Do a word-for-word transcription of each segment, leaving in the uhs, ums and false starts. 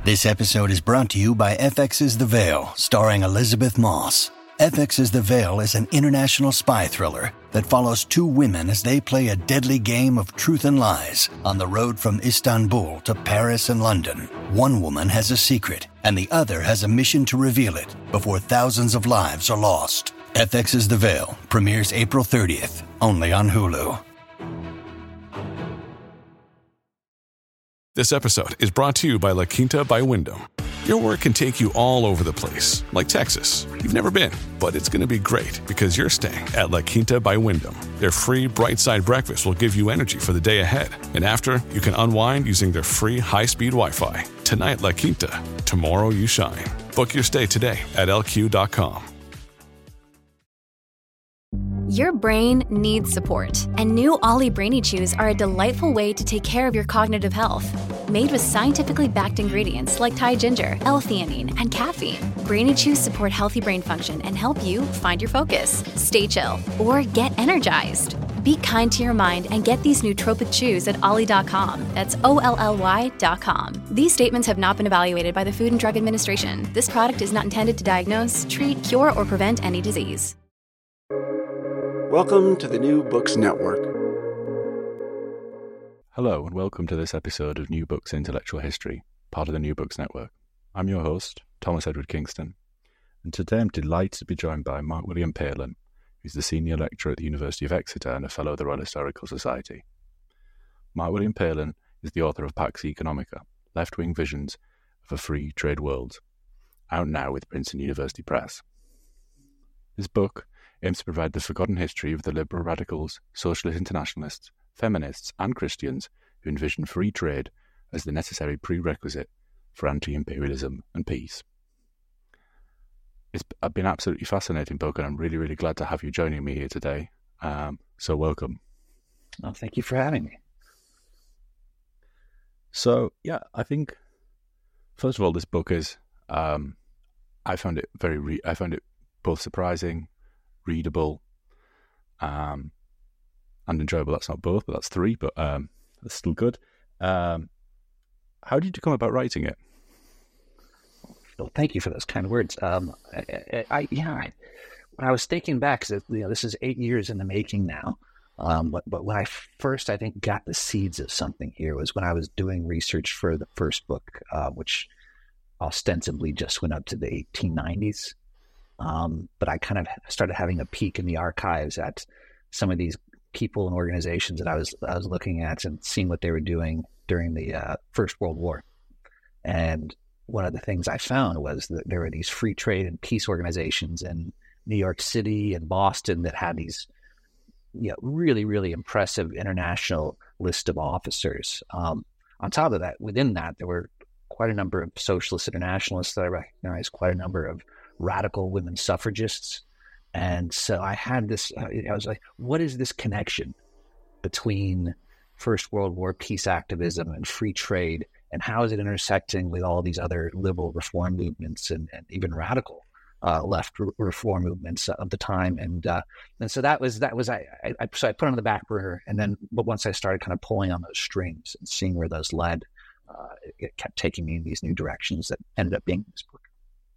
This episode is brought to you by F X's The Veil, starring Elizabeth Moss. F X's The Veil is an international spy thriller that follows two women as they play a deadly game of truth and lies on the road from Istanbul to Paris and London. One woman has a secret, and the other has a mission to reveal it before thousands of lives are lost. F X's The Veil premieres April thirtieth, only on Hulu. This episode is brought to you by La Quinta by Wyndham. Your work can take you all over the place, like Texas. You've never been, but it's going to be great because you're staying at La Quinta by Wyndham. Their free Bright Side breakfast will give you energy for the day ahead. And after, you can unwind using their free high-speed Wi-Fi. Tonight, La Quinta. Tomorrow, you shine. Book your stay today at L Q dot com. Your brain needs support, and new Ollie Brainy Chews are a delightful way to take care of your cognitive health. Made with scientifically backed ingredients like Thai ginger, L-theanine, and caffeine, Brainy Chews support healthy brain function and help you find your focus, stay chill, or get energized. Be kind to your mind and get these nootropic chews at ollie dot com. That's O L L Y dot com. These statements have not been evaluated by the Food and Drug Administration. This product is not intended to diagnose, treat, cure, or prevent any disease. Welcome to the New Books Network. Hello and welcome to this episode of New Books Intellectual History, part of the New Books Network. I'm your host, Thomas Edward Kingston, and today I'm delighted to be joined by Mark William Palin, who's the Senior Lecturer at the University of Exeter and a Fellow of the Royal Historical Society. Mark William Palin is the author of Pax Economica, Left-Wing Visions of a Free Trade World, out now with Princeton University Press. This book aims to provide the forgotten history of the liberal radicals, socialist internationalists, feminists, and Christians who envision free trade as the necessary prerequisite for anti-imperialism and peace. It's been an absolutely fascinating book, and I'm really, really glad to have you joining me here today. Um, so welcome. Oh, thank you for having me. So, yeah, I think, first of all, this book is, um, I found it very, re- I found it both surprising, readable, um, and enjoyable. That's not both, but that's three, but um, that's still good. Um, how did you come about writing it? Well, thank you for those kind words. Um, I, I, I yeah, I, when I was thinking back, because you know this is eight years in the making now, um, but, but when I first, I think, got the seeds of something here was when I was doing research for the first book, uh, which ostensibly just went up to the eighteen nineties. Um, but I kind of started having a peek in the archives at some of these people and organizations that I was I was looking at and seeing what they were doing during the uh, First World War. And one of the things I found was that there were these free trade and peace organizations in New York City and Boston that had these, you know, really, really impressive international list of officers. Um, on top of that, within that, there were quite a number of socialist internationalists that I recognized, quite a number of radical women suffragists. And so I had this, uh, I was like, what is this connection between First World War peace activism and free trade? And how is it intersecting with all these other liberal reform movements and, and even radical uh, left re- reform movements of the time? And uh, and so that was, that was I, I, I, so I put it on the back burner. And then, but once I started kind of pulling on those strings and seeing where those led, uh, it, it kept taking me in these new directions that ended up being this book.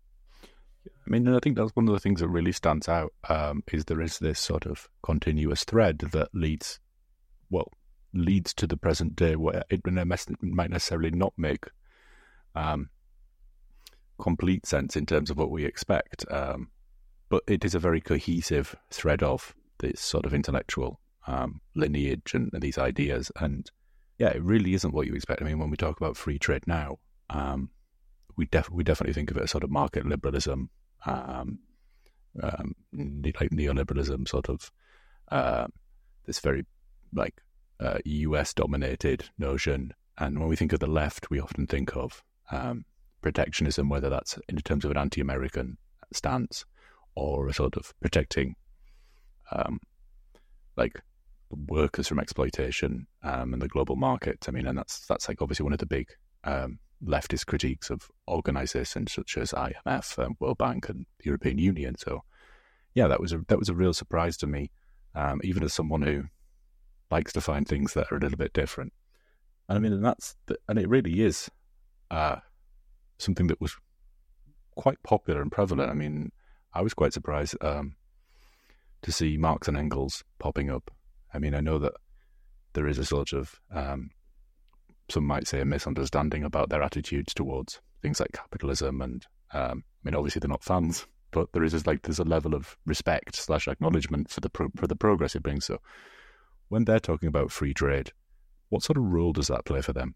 I mean, I think that's one of the things that really stands out, um, is there is this sort of continuous thread that leads, well, leads to the present day where it might necessarily not make um, complete sense in terms of what we expect, um, but it is a very cohesive thread of this sort of intellectual um, lineage and, and these ideas. And yeah, it really isn't what you expect. I mean, when we talk about free trade now, um, we, def- we definitely think of it as sort of market liberalism, um, um, like neoliberalism, sort of uh, this very like uh, U S dominated notion. And when we think of the left, we often think of um, protectionism, whether that's in terms of an anti-American stance or a sort of protecting um, like workers from exploitation um, and the global market. I mean, and that's that's like obviously one of the big um, leftist critiques of organizations such as I M F, um, World Bank, and the European Union. So, yeah, that was a that was a real surprise to me, um, even as someone who likes to find things that are a little bit different. And I mean, and that's the, and it really is uh, something that was quite popular and prevalent. I mean, I was quite surprised um, to see Marx and Engels popping up. I mean, I know that there is a sort of, um, some might say, a misunderstanding about their attitudes towards things like capitalism. And um, I mean, obviously they're not fans, but there is this, like there's a level of respect slash acknowledgement for the pro- for the progress it brings. So when they're talking about free trade, what sort of role does that play for them?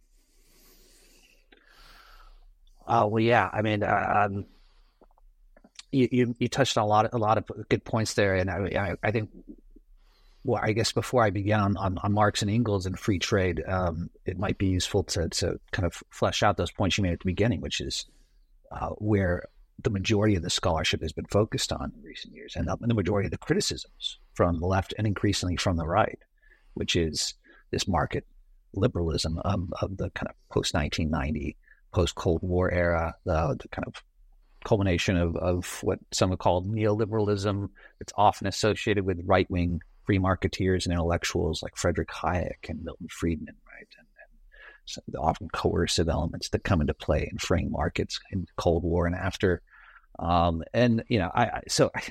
Uh, well, yeah, I mean, uh, um, you, you you touched on a lot of, a lot of good points there, and I I, I think, well, I guess before I begin on, on, on Marx and Engels and free trade, um, it might be useful to to kind of flesh out those points you made at the beginning, which is uh, where the majority of the scholarship has been focused on in recent years, and the majority of the criticisms from the left and increasingly from the right, which is this market liberalism of, of the kind of post nineteen ninety, post Cold War era, the, the kind of culmination of, of what some have called neoliberalism. It's often associated with right-wing free marketeers and intellectuals like Friedrich Hayek and Milton Friedman, right? And, and so the often coercive elements that come into play in freeing markets in the Cold War and after. Um, and, you know, I, I so I,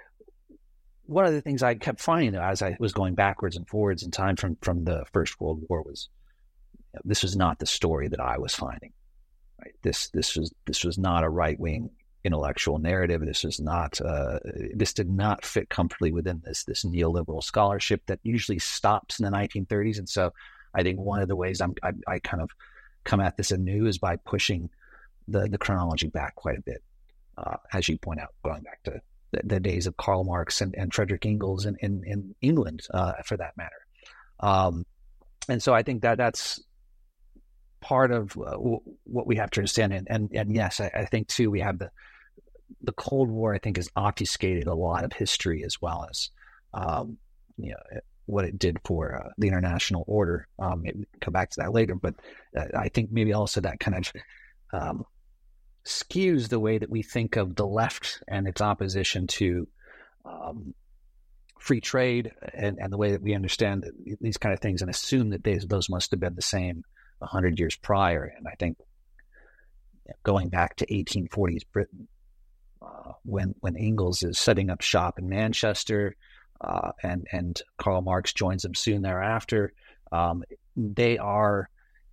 one of the things I kept finding though, as I was going backwards and forwards in time from, from the First World War was, you know, this was not the story that I was finding. Right? This this was this was not a right-wing intellectual narrative. This was not uh, this did not fit comfortably within this this neoliberal scholarship that usually stops in the nineteen thirties. And so, I think one of the ways I'm, I, I kind of come at this anew is by pushing the the chronology back quite a bit, uh, as you point out, going back to the, the days of Karl Marx and, and Friedrich Engels in in, in England, uh, for that matter. Um, and so, I think that that's part of uh, w- what we have to understand. And, and, and yes, I, I think too, we have the, the Cold War, I think, has obfuscated a lot of history as well as, um, you know, what it did for uh, the international order. Um, maybe we can come back to that later, but uh, I think maybe also that kind of um, skews the way that we think of the left and its opposition to um, free trade and, and the way that we understand these kind of things and assume that they, those must have been the same a hundred years prior. And I think going back to eighteen forties Britain, uh, when when Engels is setting up shop in Manchester, uh, and and Karl Marx joins them soon thereafter, um, they are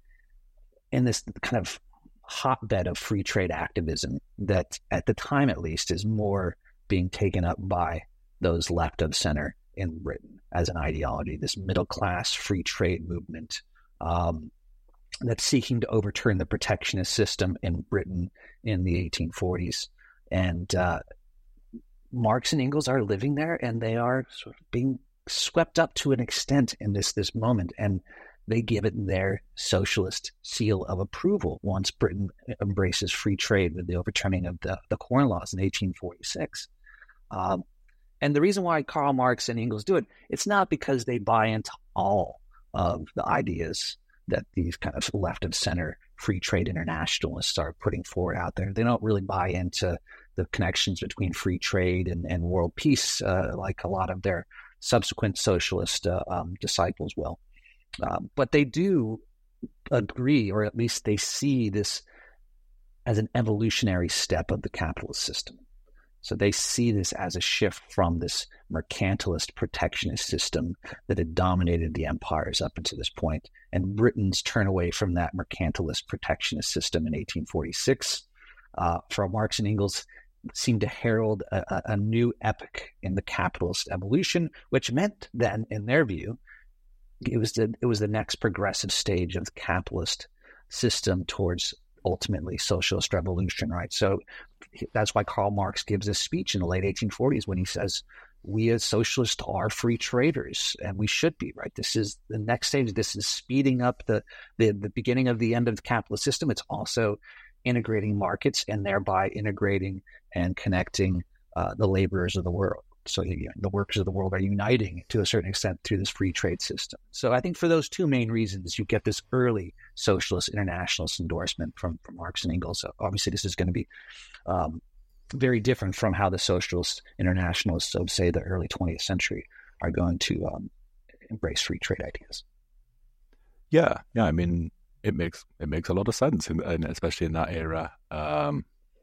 in this kind of hotbed of free trade activism that, at the time at least, is more being taken up by those left of center in Britain as an ideology. This middle class free trade movement. Um, that's seeking to overturn the protectionist system in Britain in the eighteen forties. And uh, Marx and Engels are living there, and they are sort of being swept up to an extent in this this moment. And they give it their socialist seal of approval once Britain embraces free trade with the overturning of the, the Corn Laws in eighteen forty-six. Um, and the reason why Karl Marx and Engels do it, it's not because they buy into all of the ideas that these kind of left of center free trade internationalists are putting forward out there. They don't really buy into the connections between free trade and, and world peace, uh, like a lot of their subsequent socialist uh, um, disciples will. Um, but they do agree, or at least they see this as an evolutionary step of the capitalist system. So they see this as a shift from this mercantilist protectionist system that had dominated the empires up until this point, and Britain's turn away from that mercantilist protectionist system in eighteen forty-six. Uh, for Marx and Engels, seemed to herald a, a new epoch in the capitalist evolution, which meant then, in their view, it was the it was the next progressive stage of the capitalist system towards ultimately socialist revolution, right? So that's why Karl Marx gives a speech in the late eighteen forties when he says, we as socialists are free traders, and we should be, right? This is the next stage. This is speeding up the, the, the beginning of the end of the capitalist system. It's also integrating markets and thereby integrating and connecting uh, the laborers of the world. So you know, the workers of the world are uniting to a certain extent through this free trade system. So I think for those two main reasons, you get this early socialist internationalist endorsement from, from Marx and Engels. So obviously, this is going to be um, very different from how the socialist internationalists of, say, the early twentieth century are going to um, embrace free trade ideas. Yeah, yeah. I mean, it makes it makes a lot of sense, in, in, especially in that era. Um,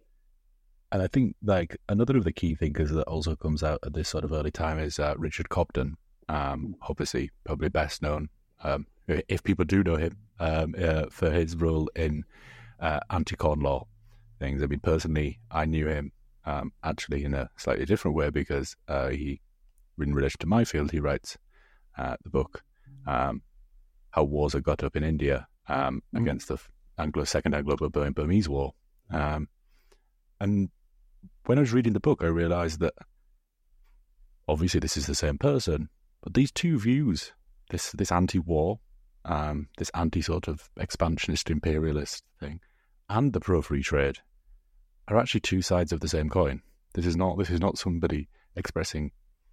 and I think like another of the key thinkers that also comes out at this sort of early time is uh, Richard Cobden. Um, obviously, probably best known, um, if people do know him, um, uh, for his role in uh, anti-corn law things. I mean, personally, I knew him um, actually in a slightly different way because uh, he, in relation to my field, he writes uh, the book um, "How Wars Are Got Up in India" um, mm. against the Anglo Second Anglo-Burmese War. Um, and when I was reading the book, I realised that obviously this is the same person. But these two views, this this anti-war, um, this anti-sort of expansionist imperialist thing, and the pro-free trade, are actually two sides of the same coin. This is not this is not somebody expressing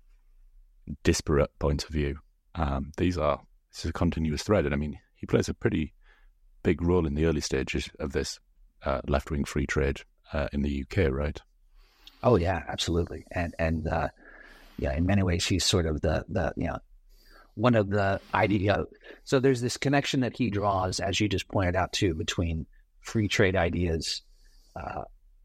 disparate points of view. Um, these are this is a continuous thread, and I mean he plays a pretty big role in the early stages of this uh, left-wing free trade uh, in the U K, right? Oh yeah, absolutely, and and. Uh... Yeah, in many ways, he's sort of the, the you know, one of the idea. So there's this connection that he draws, as you just pointed out, too, between free trade ideas, uh,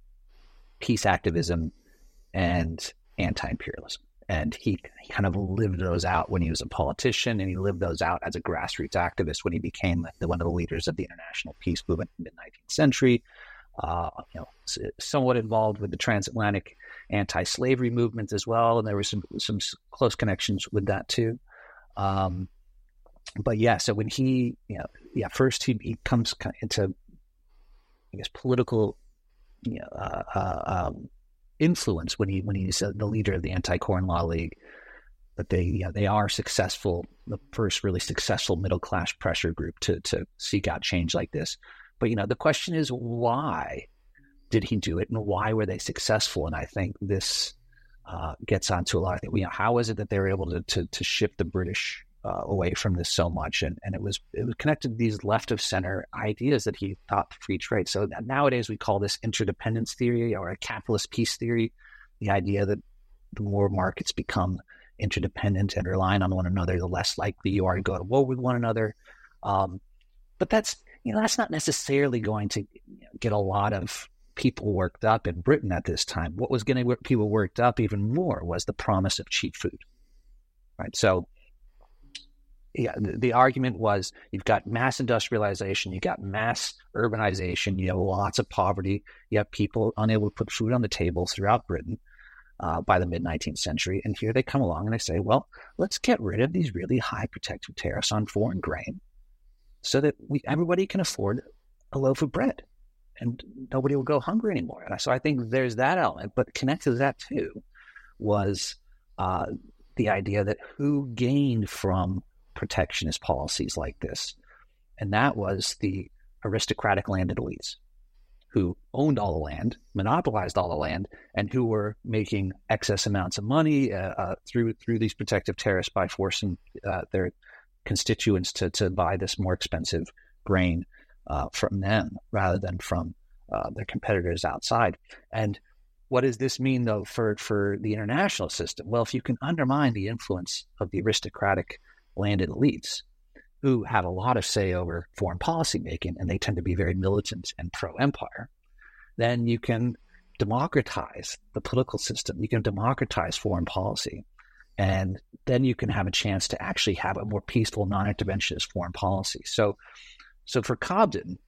peace activism, and anti-imperialism. And he, he kind of lived those out when he was a politician, and he lived those out as a grassroots activist when he became the, one of the leaders of the international peace movement in the mid-nineteenth century. Uh, you know, somewhat involved with the transatlantic anti-slavery movement as well, and there were some some close connections with that too. Um, but yeah, so when he, you know, yeah, first he, he comes into, I guess, political, you know, uh, uh, um, influence when he when he's uh, the leader of the Anti-Corn Law League. But they, you know, they are successful, the first really successful middle class pressure group to to seek out change like this. But, you know, the question is, why did he do it and why were they successful? And I think this uh, gets onto a lot of things. You know, how is it that they were able to to, to shift the British uh, away from this so much? And and it was it was connected to these left of center ideas that he thought free trade. So nowadays we call this interdependence theory or a capitalist peace theory, the idea that the more markets become interdependent and relying on one another, the less likely you are to go to war with one another. Um, but that's You know, that's not necessarily going to get a lot of people worked up in Britain at this time. What was going to get people worked up even more was the promise of cheap food, right? So, yeah, the, the argument was you've got mass industrialization, you've got mass urbanization, you have lots of poverty, you have people unable to put food on the table throughout Britain uh, by the mid-nineteenth century. And here they come along and they say, well, let's get rid of these really high protective tariffs on foreign grain, so that we everybody can afford a loaf of bread and nobody will go hungry anymore. And so I think there's that element, but connected to that too was uh, the idea that who gained from protectionist policies like this? And that was the aristocratic landed elites who owned all the land, monopolized all the land, and who were making excess amounts of money uh, uh, through through these protective tariffs by forcing uh, their constituents to, to buy this more expensive grain uh, from them rather than from uh, their competitors outside. And what does this mean, though, for, for the international system? Well, if you can undermine the influence of the aristocratic landed elites who have a lot of say over foreign policy making, and they tend to be very militant and pro-empire, then you can democratize the political system. You can democratize foreign policy. And then you can have a chance to actually have a more peaceful, non-interventionist foreign policy. So, so for Cobden,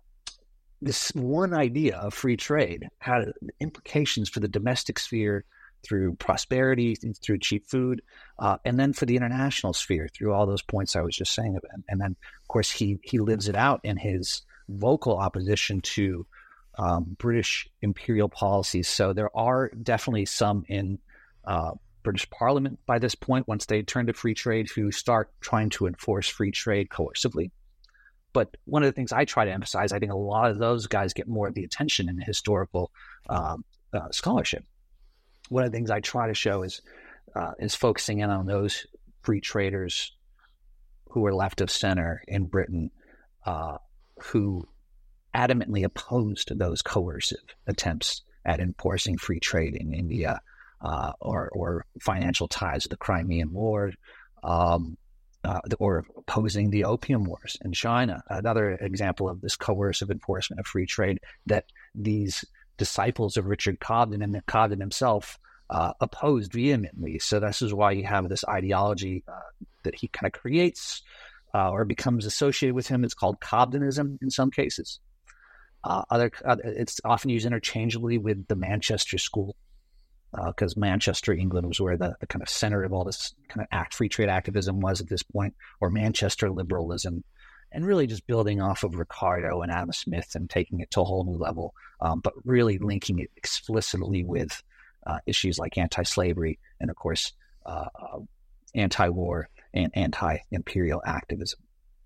this one idea of free trade had implications for the domestic sphere through prosperity, through cheap food, uh, and then for the international sphere through all those points I was just saying. And, and then, of course, he he lives it out in his vocal opposition to um, British imperial policies. So there are definitely some in uh, British Parliament by this point, once they turn to free trade, who start trying to enforce free trade coercively. But one of the things I try to emphasize, I think a lot of those guys get more of the attention in the historical uh, uh, scholarship. One of the things I try to show is uh, is focusing in on those free traders who were left of center in Britain, uh, who adamantly opposed those coercive attempts at enforcing free trade in India, uh, or, or financial ties to the Crimean War, um, uh, or opposing the Opium Wars in China. Another example of this coercive enforcement of free trade that these disciples of Richard Cobden and Cobden himself uh, opposed vehemently. So this is why you have this ideology uh, that he kind of creates uh, or becomes associated with him. It's called Cobdenism in some cases. Uh, other, uh, it's often used interchangeably with the Manchester School, because uh, Manchester, England, was where the, the kind of center of all this kind of act free trade activism was at this point, or Manchester liberalism, and really just building off of Ricardo and Adam Smith and taking it to a whole new level, um, but really linking it explicitly with uh, issues like anti-slavery and, of course, uh, uh, anti-war and anti-imperial activism.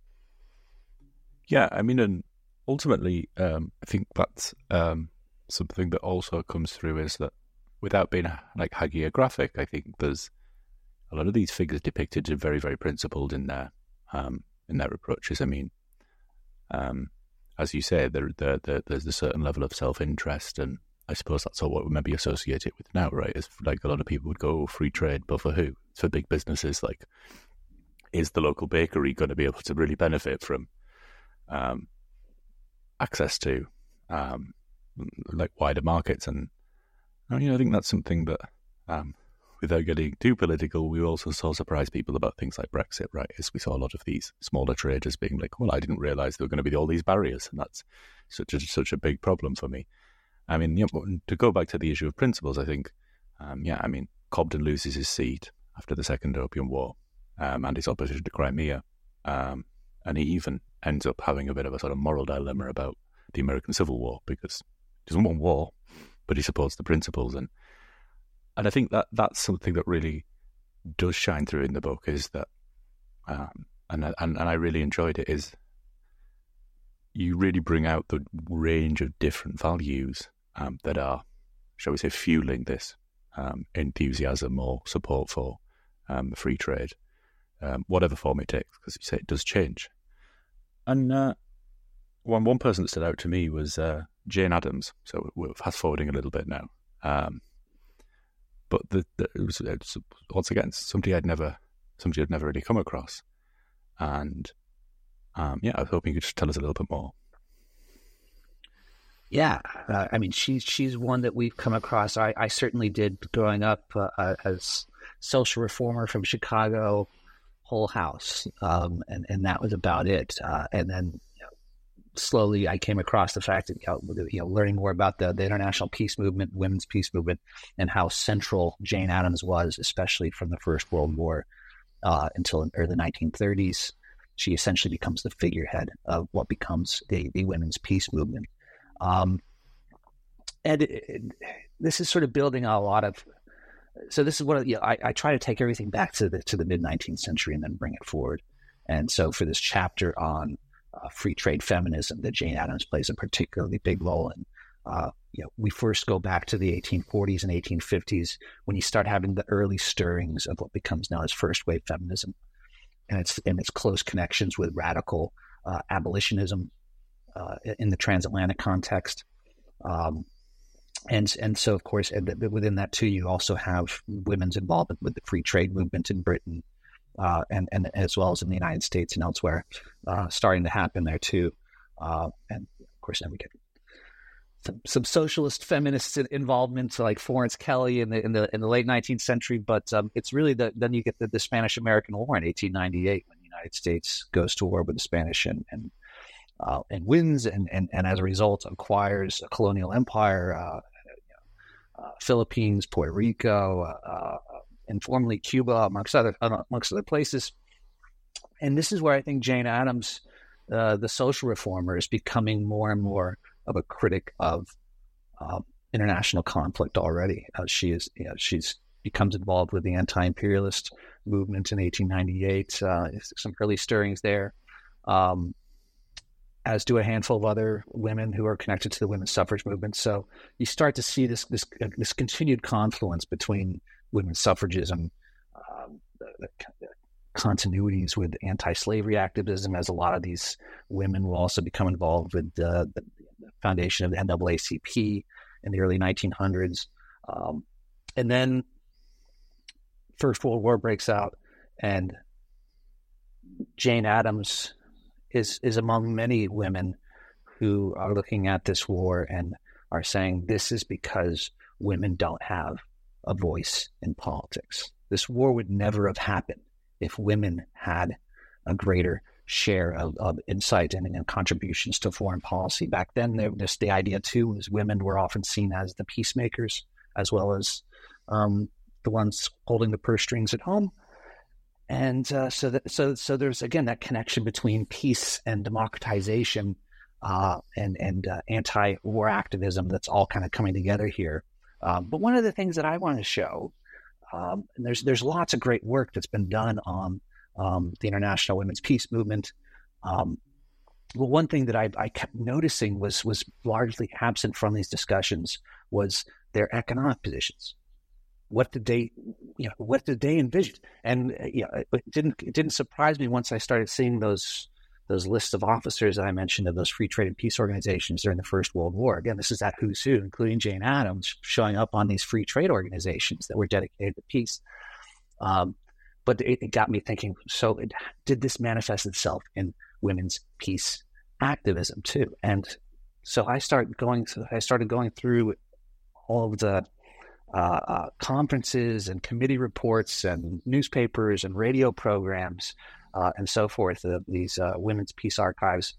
Yeah, I mean, and ultimately, um, I think that's um, something that also comes through is that without being like hagiographic, I think there's a lot of these figures depicted are very, very principled in their um, in their approaches. I mean, um, as you say, there, there, there, there's a certain level of self-interest, and I suppose that's all what we maybe associate it with now, right? Is like a lot of people would go, oh, free trade, but for who? It's for big businesses. Like, is the local bakery going to be able to really benefit from um, access to um, like wider markets? And you know, I think that's something that, um, without getting too political, we also saw surprise people about things like Brexit, right? As we saw a lot of these smaller traders being like, well, I didn't realize there were going to be all these barriers, and that's such a, such a big problem for me. I mean, you know, to go back to the issue of principles, I think, um, yeah, I mean, Cobden loses his seat after the Second Opium War um, and his opposition to Crimea, um, and he even ends up having a bit of a sort of moral dilemma about the American Civil War, because he doesn't want war, but he supports the principles. And and I think that that's something that really does shine through in the book, is that, um, and, and, and I really enjoyed it, is you really bring out the range of different values um, that are, shall we say, fueling this um, enthusiasm or support for um, free trade, um, whatever form it takes, because you say it does change. And uh, one, one person that stood out to me was uh, Jane Addams. So we're fast forwarding a little bit now. Um, but the, the, it, was, it was, once again, somebody I'd never, somebody I'd never really come across. And um, yeah, I was hoping you could just tell us a little bit more. Yeah, uh, I mean, she's she's one that we've come across. I, I certainly did growing up uh, as social reformer from Chicago, Hull House, um, and and that was about it. Uh, and then you know, slowly, I came across the fact that you know, you know learning more about the, the international peace movement, women's peace movement, and how central Jane Addams was, especially from the First World War uh, until the early nineteen thirties. She essentially becomes the figurehead of what becomes the, the women's peace movement. Um, and it, it, this is sort of building a lot of, so this is what you know, I, I try to take everything back to the to the mid nineteenth century and then bring it forward. And so for this chapter on uh, free trade feminism that Jane Addams plays a particularly big role in, uh, you know, we first go back to the eighteen forties and eighteen fifties when you start having the early stirrings of what becomes known as first wave feminism, and its and its close connections with radical uh, abolitionism. Uh, in the transatlantic context. Um, and and so, of course, within that, too, you also have women's involvement with the free trade movement in Britain uh, and, and as well as in the United States and elsewhere, uh, starting to happen there, too. Uh, and, of course, then we get some, some socialist feminist involvement, like Florence Kelley in the in the, in the late nineteenth century. But um, it's really the, then you get the, the Spanish-American War in eighteen ninety-eight when the United States goes to war with the Spanish and, and Uh, and wins, and, and, and as a result acquires a colonial empire, uh, you know, uh, Philippines, Puerto Rico, uh, uh, and formerly Cuba, amongst other amongst other places. And this is where I think Jane Addams, uh, the social reformer, is becoming more and more of a critic of uh, international conflict already. Uh, she is, you know, she's becomes involved with the anti-imperialist movement in eighteen ninety-eight. Uh, some early stirrings there. Um, as do a handful of other women who are connected to the women's suffrage movement. So you start to see this this, uh, this continued confluence between women's suffragism, um, the, the, the continuities with anti-slavery activism, as a lot of these women will also become involved with uh, the, the foundation of the N double A C P in the early nineteen hundreds. Um, and then First World War breaks out, and Jane Addams is is among many women who are looking at this war and are saying this is because women don't have a voice in politics. This war would never have happened if women had a greater share of, of insight and, and contributions to foreign policy. Back then, there was the idea, too, was women were often seen as the peacemakers, as well as um, the ones holding the purse strings at home. And uh, so, that, so, so there's, again, that connection between peace and democratization uh, and, and uh, anti-war activism that's all kind of coming together here. Um, but one of the things that I want to show, um, and there's there's lots of great work that's been done on um, the international women's peace movement. Um, well, one thing that I, I kept noticing was was largely absent from these discussions was their economic positions. What did they, you know, what did they envision? And uh, you know, it didn't it didn't surprise me once I started seeing those. Those lists of officers that I mentioned of those free trade and peace organizations during the First World War. Again, this is that who's who, including Jane Addams, showing up on these free trade organizations that were dedicated to peace. Um, but it, it got me thinking, so it, did this manifest itself in women's peace activism too? And so I started going, I started going through all of the uh, uh, conferences and committee reports and newspapers and radio programs Uh, and so forth, uh, these uh, women's peace archives.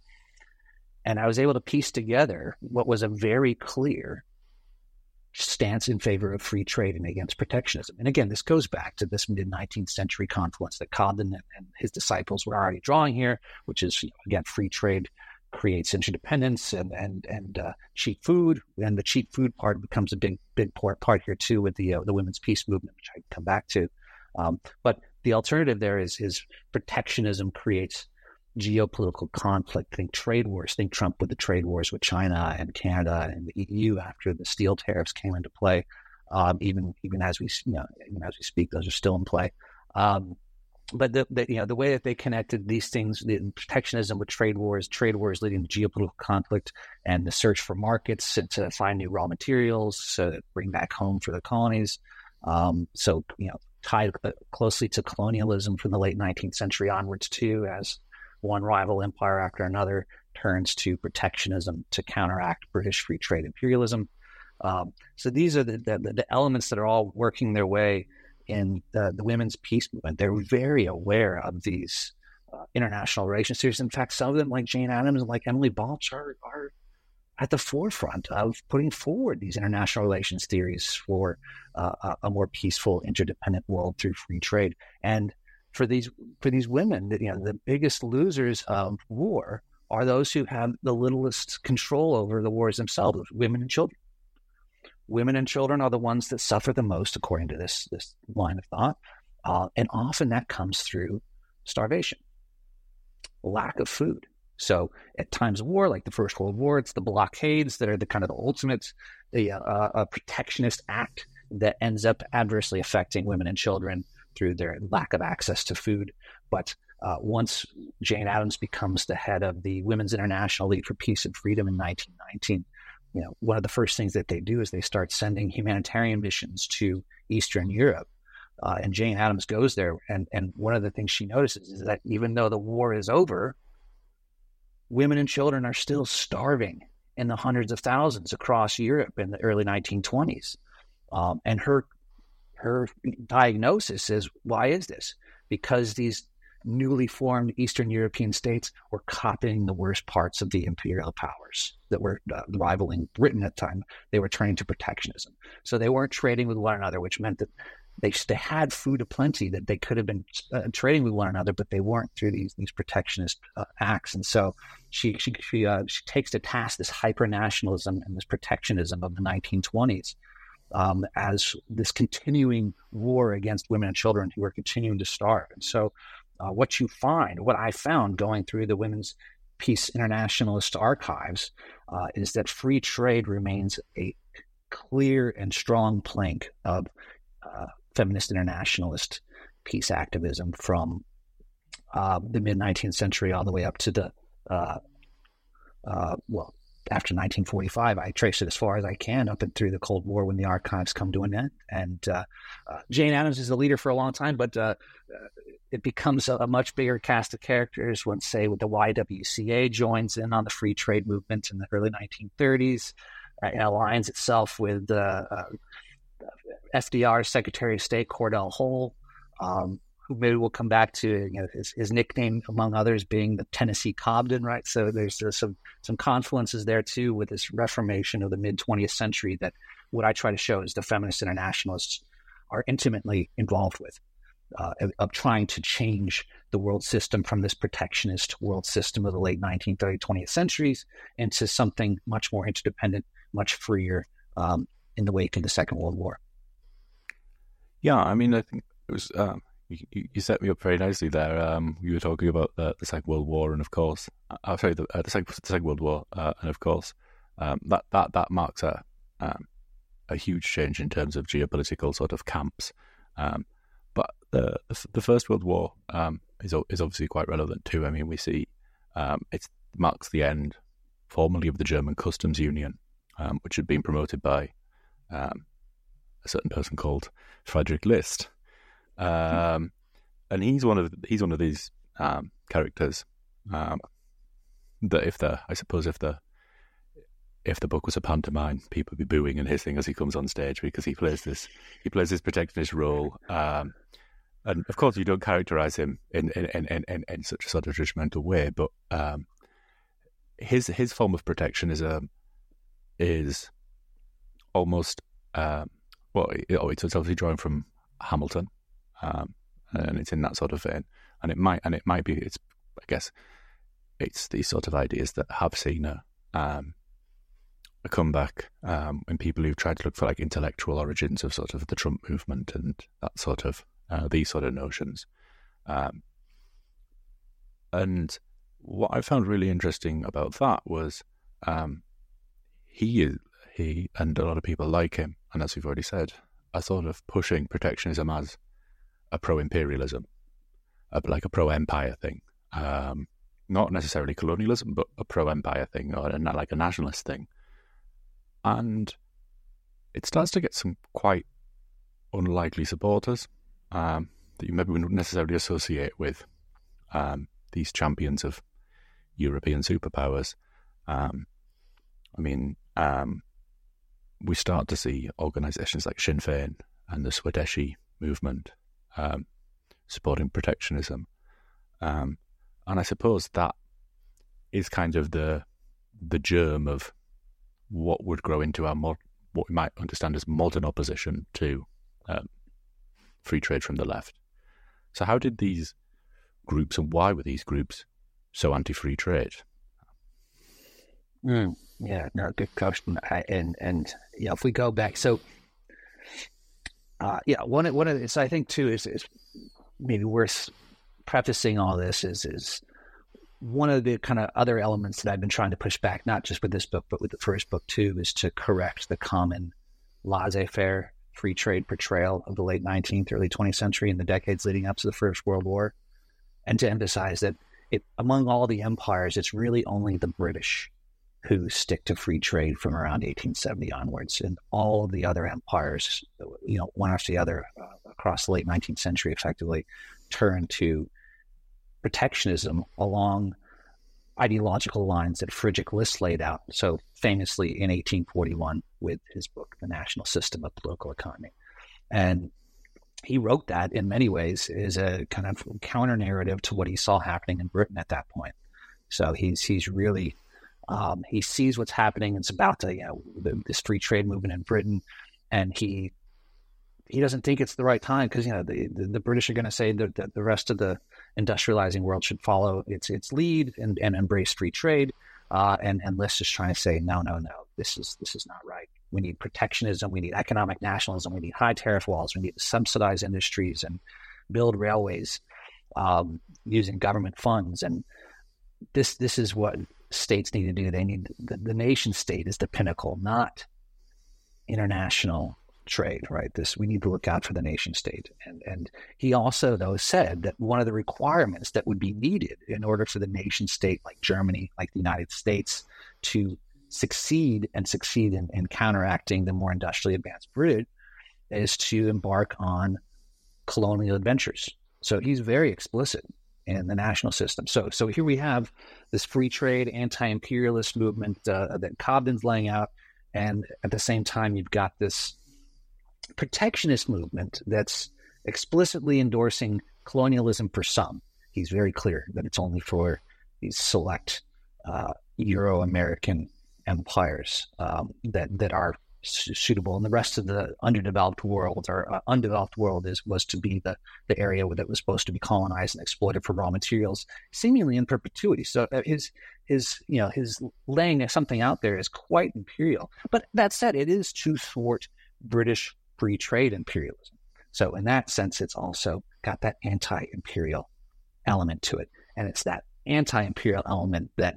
And I was able to piece together what was a very clear stance in favor of free trade and against protectionism. And again, this goes back to this mid-nineteenth century confluence that Cobden and, and his disciples were already drawing here, which is, you know, again, free trade creates interdependence and and and uh, cheap food. And the cheap food part becomes a big, big part, part here too with the uh, the women's peace movement, which I can come back to. Um, but the alternative there is, is protectionism creates geopolitical conflict. Think trade wars. Think Trump with the trade wars with China and Canada and the E U after the steel tariffs came into play. Um, even even as we you know even as we speak, those are still in play. Um, but the, the you know the way that they connected these things, the protectionism with trade wars, trade wars leading to geopolitical conflict, and the search for markets to find new raw materials to bring back home for the colonies. Um, so you know. tied closely to colonialism from the late nineteenth century onwards too, as one rival empire after another turns to protectionism to counteract British free trade imperialism. Um, so these are the, the, the elements that are all working their way in the, the women's peace movement. They're very aware of these uh, international relations theories. In fact, some of them, like Jane Addams and like Emily Balch, are, are at the forefront of putting forward these international relations theories for uh, a, a more peaceful, interdependent world through free trade. And for these for these women, you know, the biggest losers of war are those who have the littlest control over the wars themselves, women and children. Women and children are the ones that suffer the most, according to this this line of thought, uh, and often that comes through starvation, lack of food. So at times of war, like the First World War, it's the blockades that are the kind of the ultimate the, uh, a protectionist act that ends up adversely affecting women and children through their lack of access to food. But uh, once Jane Addams becomes the head of the Women's International League for Peace and Freedom in nineteen nineteen, you know, one of the first things that they do is they start sending humanitarian missions to Eastern Europe. Uh, and Jane Addams goes there, and, and one of the things she notices is that even though the war is over, women and children are still starving in the hundreds of thousands across Europe in the early nineteen twenties. Um, and her her diagnosis is, why is this? Because these newly formed Eastern European states were copying the worst parts of the imperial powers that were uh, rivaling Britain at the time. They were turning to protectionism. So they weren't trading with one another, which meant that They, they had food aplenty that they could have been uh, trading with one another, but they weren't through these these protectionist uh, acts. And so she she she, uh, she takes to task this hyper-nationalism and this protectionism of the nineteen twenties um, as this continuing war against women and children who are continuing to starve. And so uh, what you find, what I found going through the Women's Peace Internationalist archives uh, is that free trade remains a clear and strong plank of uh, feminist internationalist peace activism from uh, the mid-nineteenth century all the way up to the, uh, uh, well, after nineteen forty-five. I trace it as far as I can up and through the Cold War when the archives come to an end. And uh, uh, Jane Addams is the leader for a long time, but uh, it becomes a, a much bigger cast of characters when, say, with the Y W C A joins in on the free trade movement in the early nineteen thirties, uh, and aligns itself with uh, uh, F D R's Secretary of State, Cordell Hull, um, who maybe we'll come back to, you know, his, his nickname, among others, being the Tennessee Cobden, right? So there's, there's some, some confluences there, too, with this reformation of the mid-twentieth century that what I try to show is the feminist internationalists are intimately involved with. Uh, of, of trying to change the world system from this protectionist world system of the late nineteenth, early twentieth centuries into something much more interdependent, much freer um, in the wake of the Second World War. Yeah, I mean, I think it was um, you, you set me up very nicely there. Um, you were talking about the, the Second World War, and of course, uh, sorry, the, uh, the, Second, the Second World War, uh, and of course, um, that that that marks a um, a huge change in terms of geopolitical sort of camps. Um, But the the First World War um, is is obviously quite relevant too. I mean, we see um, it marks the end formally of the German Customs Union, um, which had been promoted by um, a certain person called Friedrich List, um, and he's one of he's one of these um, characters um, that if the I suppose if the if the book was a pantomime, people would be booing and hissing as he comes on stage because he plays this he plays this protectionist role. Um, and of course, you don't characterize him in in, in, in, in such a sort of judgmental way, but um, his his form of protection is a is almost uh, well, it, it's obviously drawn from Hamilton, um, and it's in that sort of vein. And it might and it might be it's I guess it's these sort of ideas that have seen a um, a comeback um, in people who've tried to look for like intellectual origins of sort of the Trump movement and that sort of uh, these sort of notions. Um, and what I found really interesting about that was um, he is he and a lot of people like him, and as we've already said, are sort of pushing protectionism as a pro-imperialism, a, like a pro-empire thing. Um, not necessarily colonialism, but a pro-empire thing, or a, like a nationalist thing. And it starts to get some quite unlikely supporters um, that you maybe wouldn't necessarily associate with um, these champions of European superpowers. Um, I mean, um, we start to see organisations like Sinn Féin and the Swadeshi movement um, supporting protectionism. Um, and I suppose that is kind of the the germ of what would grow into our mod, what we might understand as modern opposition to um, free trade from the left. So how did these groups, and why were these groups so anti-free trade? Mm, yeah, no, good question. I, and and yeah, if we go back, so uh, yeah, one one of this I think too is is maybe worth prefacing all this is is. One of the kind of other elements that I've been trying to push back, not just with this book, but with the first book too, is to correct the common laissez-faire free trade portrayal of the late nineteenth, early twentieth century and the decades leading up to the First World War, and to emphasize that it, among all the empires, it's really only the British who stick to free trade from around eighteen seventy onwards, and all of the other empires, you know, one after the other uh, across the late nineteenth century, effectively turn to protectionism along ideological lines that Friedrich List laid out so famously in eighteen forty-one with his book, The National System of Political Economy. And he wrote that in many ways as a kind of counter narrative to what he saw happening in Britain at that point. So he's he's really, um, he sees what's happening. It's about to, you know, the, this free trade movement in Britain, and he he doesn't think it's the right time because, you know, the, the, the British are going to say that, that the rest of the industrializing world should follow its its lead and, and embrace free trade. Uh, and, and List is trying to say, no, no, no, this is this is not right. We need protectionism. We need economic nationalism. We need high tariff walls. We need to subsidize industries and build railways um, using government funds. And this this is what states need to do. They need the, the nation state is the pinnacle, not international trade, right? This we need to look out for the nation state. And and he also, though, said that one of the requirements that would be needed in order for the nation state like Germany, like the United States, to succeed and succeed in, in counteracting the more industrially advanced Britain is to embark on colonial adventures, So he's very explicit in the national system. So so here we have this free trade, anti-imperialist movement uh, that Cobden's laying out, and at the same time you've got this protectionist movement that's explicitly endorsing colonialism for some. He's very clear that it's only for these select uh, Euro-American empires um, that that are su- suitable, and the rest of the underdeveloped world or uh, undeveloped world is was to be the the area that was supposed to be colonized and exploited for raw materials, seemingly in perpetuity. So uh, his his you know his laying something out there is quite imperial. But that said, it is to thwart British free trade imperialism. So in that sense, it's also got that anti-imperial element to it, and it's that anti-imperial element that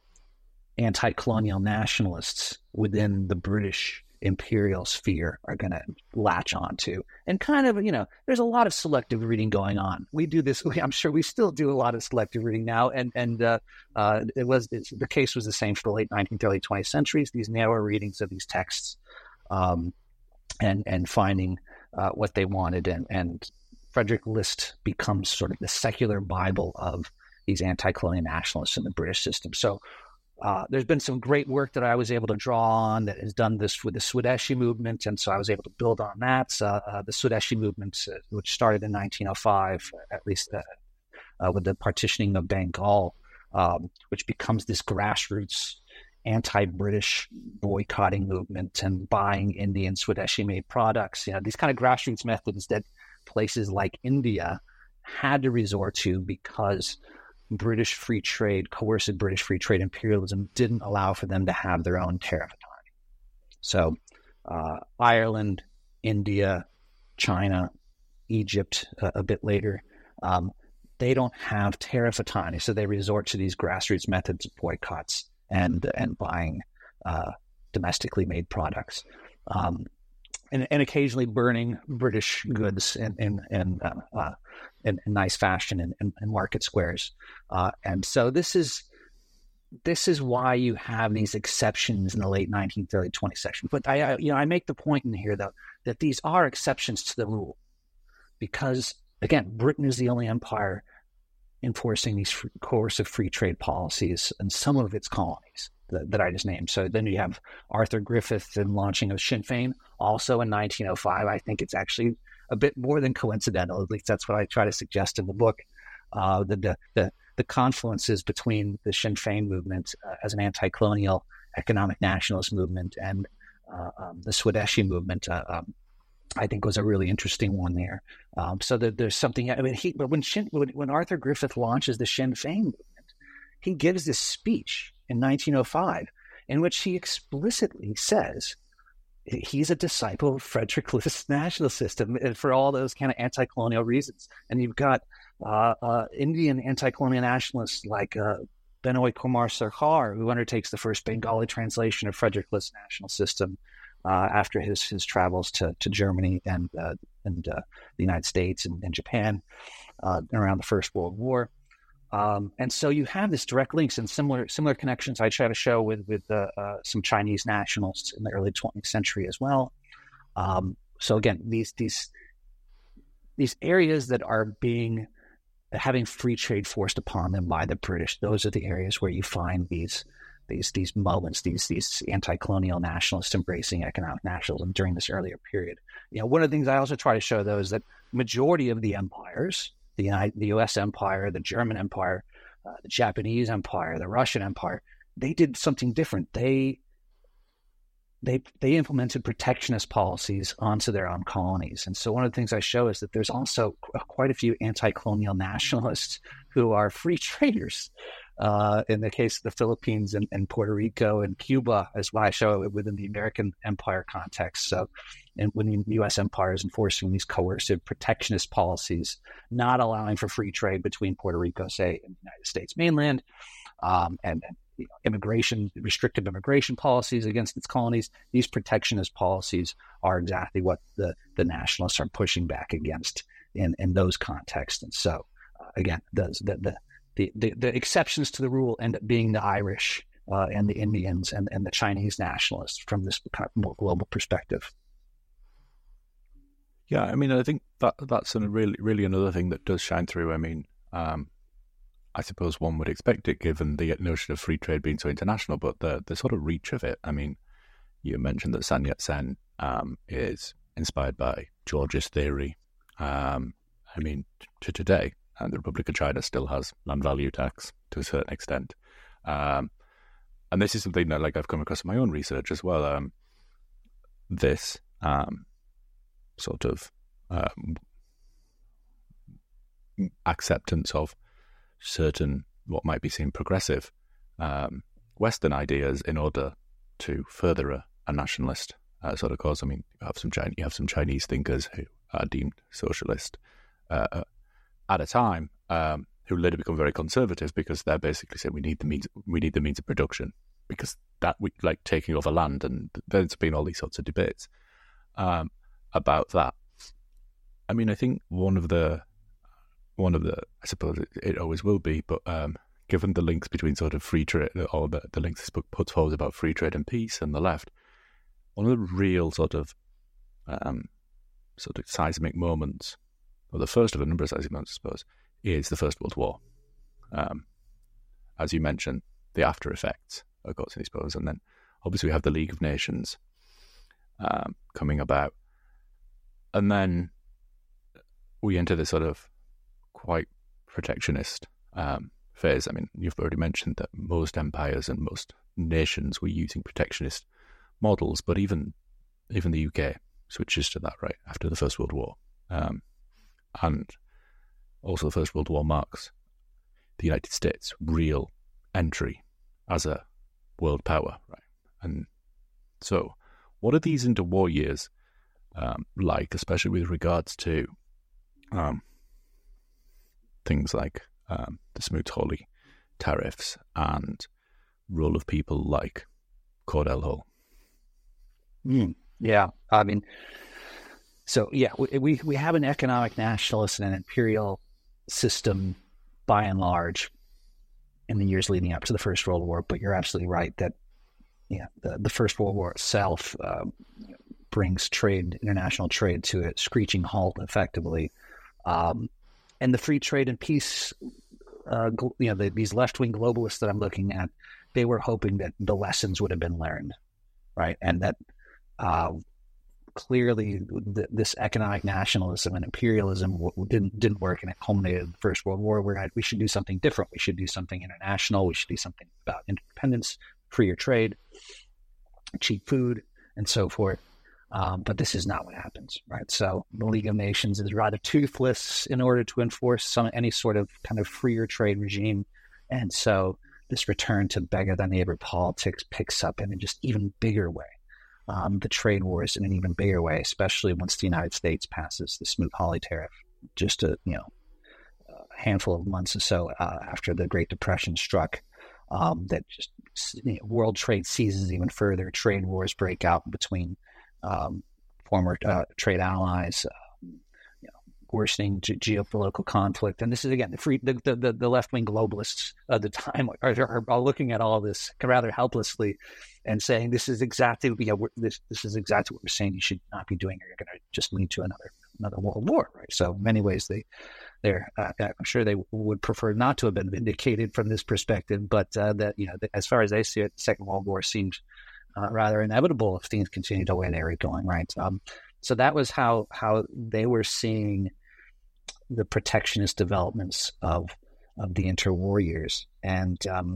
anti-colonial nationalists within the British imperial sphere are going to latch onto. And kind of, you know, there's a lot of selective reading going on. We do this, I'm sure we still do a lot of selective reading now. And and uh, uh, it was the case was the same for the late nineteenth, early twentieth centuries, these narrow readings of these texts um, and, and finding uh, what they wanted. And, and Frederick List becomes sort of the secular Bible of these anti-colonial nationalists in the British system. So Uh, there's been some great work that I was able to draw on that has done this with the Swadeshi movement, and so I was able to build on that. Uh, uh, the Swadeshi movement, uh, which started in nineteen oh five, at least uh, uh, with the partitioning of Bengal, um, which becomes this grassroots anti-British boycotting movement and buying Indian Swadeshi-made products. You know, these kind of grassroots methods that places like India had to resort to because British free trade, coercive British free trade imperialism didn't allow for them to have their own tariff autonomy. So uh, Ireland, India, China, Egypt uh, a bit later, um, they don't have tariff autonomy. So they resort to these grassroots methods of boycotts and and buying uh, domestically made products. Um, And, and occasionally burning British goods in in in, uh, uh, in, in nice fashion in, in, in market squares, uh, and so this is this is why you have these exceptions in the late nineteenth, early twentieth century. But I, I you know I make the point in here though that these are exceptions to the rule, because again, Britain is the only empire enforcing these free, coercive free trade policies in some of its colonies that, that I just named. So then you have Arthur Griffith and launching of Sinn Féin, also in nineteen oh five. I think it's actually a bit more than coincidental. At least that's what I try to suggest in the book. Uh, the, the the the confluences between the Sinn Féin movement uh, as an anti-colonial economic nationalist movement and uh, um, the Swadeshi movement, uh, um, I think was a really interesting one there. Um, so that there's something. I mean, he, but when, Sinn, when when Arthur Griffith launches the Sinn Féin movement, he gives this speech in nineteen oh five in which he explicitly says he's a disciple of Frederick List's national system for all those kind of anti-colonial reasons. And you've got uh, uh, Indian anti-colonial nationalists like uh, Benoy Kumar Sarkar, who undertakes the first Bengali translation of Frederick List's national system uh, after his his travels to to Germany and uh, and uh, the United States and, and Japan uh, around the First World War. Um, and so you have this direct links and similar similar connections I try to show with with uh, uh, some Chinese nationalists in the early twentieth century as well. Um, so again, these these these areas that are being having free trade forced upon them by the British, those are the areas where you find these these these moments, these these anti-colonial nationalists embracing economic nationalism during this earlier period. You know, one of the things I also try to show though is that majority of the empires, the United, the U S empire, the German empire, uh, the Japanese empire, the Russian empire, they did something different. They they they implemented protectionist policies onto their own colonies. And so one of the things I show is that there's also quite a few anti-colonial nationalists who are free traders. Uh, in the case of the Philippines and, and Puerto Rico and Cuba, as what I show within the American empire context. So, and when the U S empire is enforcing these coercive protectionist policies, not allowing for free trade between Puerto Rico, say, and the United States mainland, um, and, and you know, immigration, restrictive immigration policies against its colonies, these protectionist policies are exactly what the, the nationalists are pushing back against in, in those contexts. And so, uh, again, the, the, the The, the the exceptions to the rule end up being the Irish uh, and the Indians and, and the Chinese nationalists from this kind of more global perspective. Yeah, I mean, I think that that's a really, really another thing that does shine through. I mean, um, I suppose one would expect it given the notion of free trade being so international, but the the sort of reach of it. I mean, you mentioned that Sun Yat-sen um, is inspired by George's theory. Um, I mean, to today, and the Republic of China still has land value tax to a certain extent. Um, and this is something that, like, I've come across in my own research as well. Um, this um, sort of um, acceptance of certain, what might be seen progressive um, Western ideas in order to further a, a nationalist uh, sort of cause. I mean, you have some Chinese, you have some Chinese thinkers who are deemed socialist uh, at a time, um, who later become very conservative because they're basically saying we need the means, we need the means of production, because that we like taking over land, and there's been all these sorts of debates um, about that. I mean, I think one of the one of the, I suppose it, it always will be, but um, given the links between sort of free trade, or the, the links this book puts forward about free trade and peace and the left, one of the real sort of um, sort of seismic moments, or the first of a number of seismic moments, I suppose, is the First World War. Um, as you mentioned, the after effects of God's I suppose, and then obviously we have the League of Nations um, coming about, and then we enter this sort of quite protectionist um, phase. I mean, you've already mentioned that most empires and most nations were using protectionist models, but even even the U K switches to that right after the First World War, um, and also the First World War marks the United States' real entry as a world power, right? And so, what are these interwar years um, like, especially with regards to um, things like um, the Smoot-Hawley tariffs and role of people like Cordell Hull? Mm, yeah, I mean, so yeah, we, we we have an economic nationalist and an imperial system by and large in the years leading up to the First World War. But you're absolutely right that yeah, the, the First World War itself uh, brings trade, international trade, to a screeching halt, effectively. Um, and the free trade and peace, uh, you know, the, these left-wing globalists that I'm looking at, they were hoping that the lessons would have been learned, right? And that uh, clearly th- this economic nationalism and imperialism w- didn't didn't work, and it culminated in the First World War, where we should do something different. We should do something international. We should do something about independence, freer trade, cheap food, and so forth. Um, but this is not what happens, right? So the League of Nations is rather toothless in order to enforce some any sort of kind of freer trade regime. And so this return to beggar-than-neighbor politics picks up in a just even bigger way. Um, the trade wars in an even bigger way, especially once the United States passes the Smoot-Hawley tariff, just a you know a handful of months or so uh, after the Great Depression struck. Um, that just you know, world trade seizes even further. Trade wars break out between um, former uh, trade allies, uh, you know, worsening ge- geopolitical conflict. And this is again the free the the, the left wing globalists of the time are, are, are looking at all this rather helplessly and saying this is exactly you know, this this is exactly what we're saying you should not be doing, or you're going to just lead to another another world war, right? So in many ways they. They're, uh, I'm sure they would prefer not to have been vindicated from this perspective, but uh, that you know, as far as they see it, the Second World War seems uh, rather inevitable if things continue the way they were going, right? Um, so that was how how they were seeing the protectionist developments of of the interwar years, and um,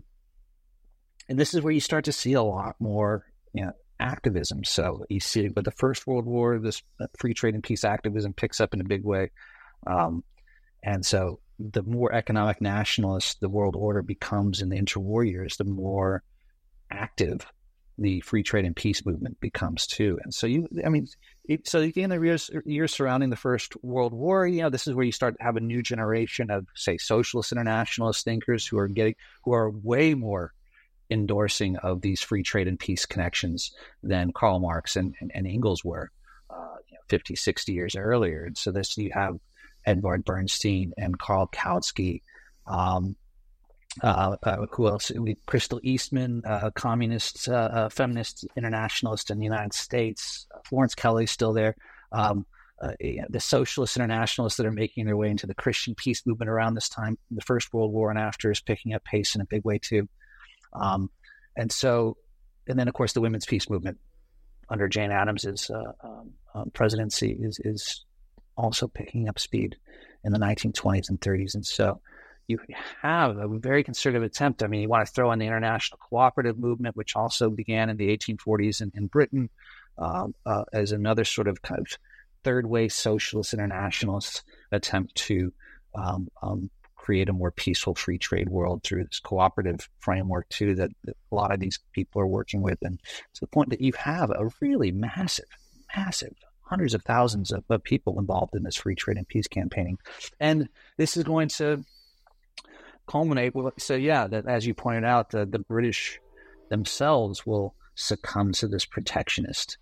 and this is where you start to see a lot more, you know, activism. So you see with the First World War, this free trade and peace activism picks up in a big way. Um, And so the more economic nationalist the world order becomes in the interwar years, the more active the free trade and peace movement becomes too. And so you, I mean, it, so in the years, years surrounding the First World War, you know, this is where you start to have a new generation of, say, socialist internationalist thinkers who are getting, who are way more endorsing of these free trade and peace connections than Karl Marx and, and, and Engels were, uh, you know, fifty, sixty years earlier. And so this, you have Edvard Bernstein and Karl Kautsky, um, uh, uh, who else? Crystal Eastman, uh, a communist, uh, uh, feminist internationalist in the United States. Uh, Florence Kelly's still there. Um, uh, the socialist internationalists that are making their way into the Christian peace movement around this time, the First World War and after, is picking up pace in a big way too. Um, and so, and then of course the women's peace movement under Jane Addams's uh, um, um, presidency is is also picking up speed in the nineteen twenties and thirties. And so you have a very concerted attempt. I mean, you want to throw in the international cooperative movement, which also began in the eighteen forties in, in Britain um, uh, as another sort of kind of third-way socialist internationalist attempt to um, um, create a more peaceful free trade world through this cooperative framework too that, that a lot of these people are working with. And to the point that you have a really massive, massive hundreds of thousands of, of people involved in this free trade and peace campaigning. And this is going to culminate with, so yeah, that as you pointed out, the, the British themselves will succumb to this protectionist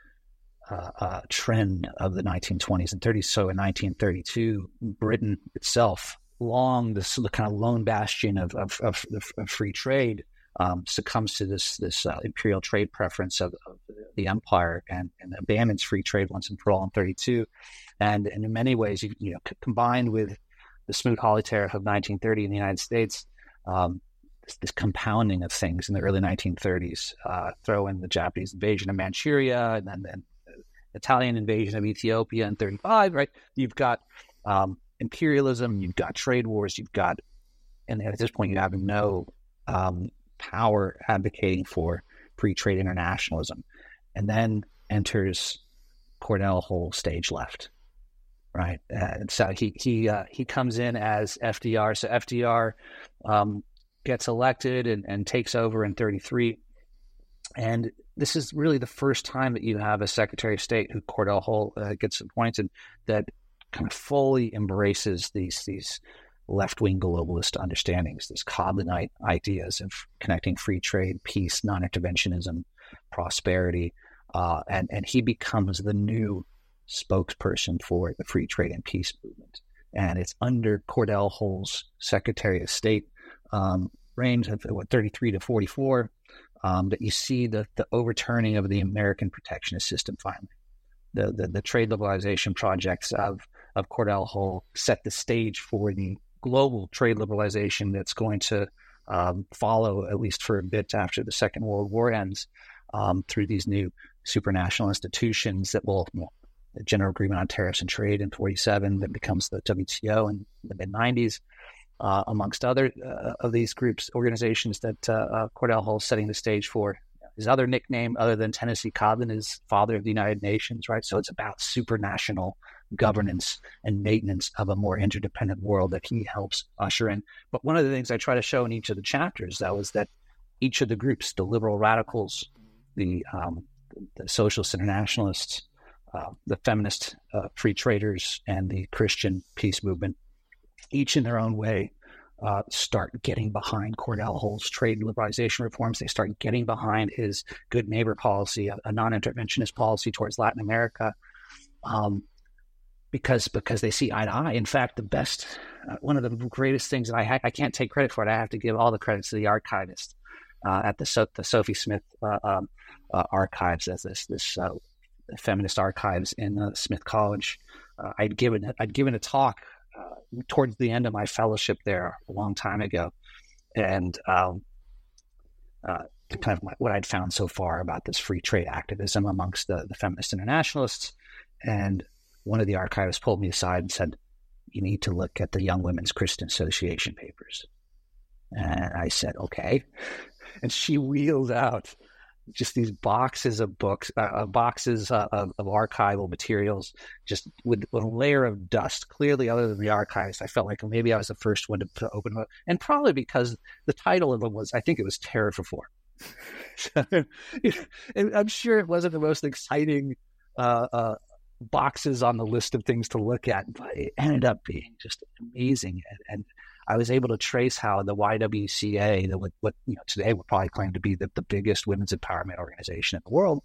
uh, uh, trend of the nineteen twenties and thirties. So in nineteen thirty-two, Britain itself, long this the kind of lone bastion of, of, of, of free trade, um, succumbs to this this uh, imperial trade preference of, of the empire and, and abandons free trade once and for all in thirty-two. And, and in many ways, you, you know, c- combined with the Smoot-Hawley tariff of nineteen thirty in the United States, um, this, this compounding of things in the early nineteen thirties, uh, throw in the Japanese invasion of Manchuria and then the Italian invasion of Ethiopia in thirty-five, right? You've got um, imperialism, you've got trade wars, you've got, and at this point you have no um, power advocating for free trade internationalism. And then enters Cordell Hull stage left, right? And so he he uh, he comes in as F D R. So F D R um, gets elected and, and takes over in thirty-three. And this is really the first time that you have a Secretary of State who Cordell Hull uh, gets appointed that kind of fully embraces these these left-wing globalist understandings, these Cobdenite ideas of connecting free trade, peace, non-interventionism, prosperity, uh, and, and he becomes the new spokesperson for the free trade and peace movement. And it's under Cordell Hull's Secretary of State um, reign of what, thirty-three to forty-four, um, that you see the, the overturning of the American protectionist system finally. The, the, the trade liberalization projects of, of Cordell Hull set the stage for the global trade liberalization that's going to um, follow, at least for a bit after the Second World War ends, um, through these new supranational institutions that will, well, the General Agreement on Tariffs and Trade in forty-seven that becomes the W T O in the mid nineties, uh, amongst other uh, of these groups, organizations that uh, uh, Cordell Hull is setting the stage for. His other nickname, other than Tennessee Cobden, is Father of the United Nations, right? So it's about supranational governance and maintenance of a more interdependent world that he helps usher in. But one of the things I try to show in each of the chapters, though, is that each of the groups, the liberal radicals, the, um, the socialist internationalists, uh, the feminist uh, free traders, and the Christian peace movement, each in their own way, Uh, start getting behind Cordell Hull's trade liberalization reforms. They start getting behind his good neighbor policy, a, a non-interventionist policy towards Latin America, um, because because they see eye to eye. In fact, the best, uh, one of the greatest things that I ha- I can't take credit for it. I have to give all the credits to the archivist uh, at the so- the Sophie Smith uh, um, uh, archives, as this this uh, feminist archives in uh, Smith College. Uh, I'd given I'd given a talk Uh, towards the end of my fellowship there a long time ago, and um, uh, kind of my, what I'd found so far about this free trade activism amongst the, the feminist internationalists. And one of the archivists pulled me aside and said, "You need to look at the Young Women's Christian Association papers." And I said, "Okay." And she wheeled out just these boxes of books, uh, boxes uh, of, of archival materials, just with, with a layer of dust. Clearly, other than the archives, I felt like maybe I was the first one to, to open them up. And probably because the title of them was, I think it was Tariff Reform. So, and I'm sure it wasn't the most exciting uh, uh, boxes on the list of things to look at, but it ended up being just amazing. And, and I was able to trace how the Y W C A, the, what, what you know, today would probably claim to be the, the biggest women's empowerment organization in the world.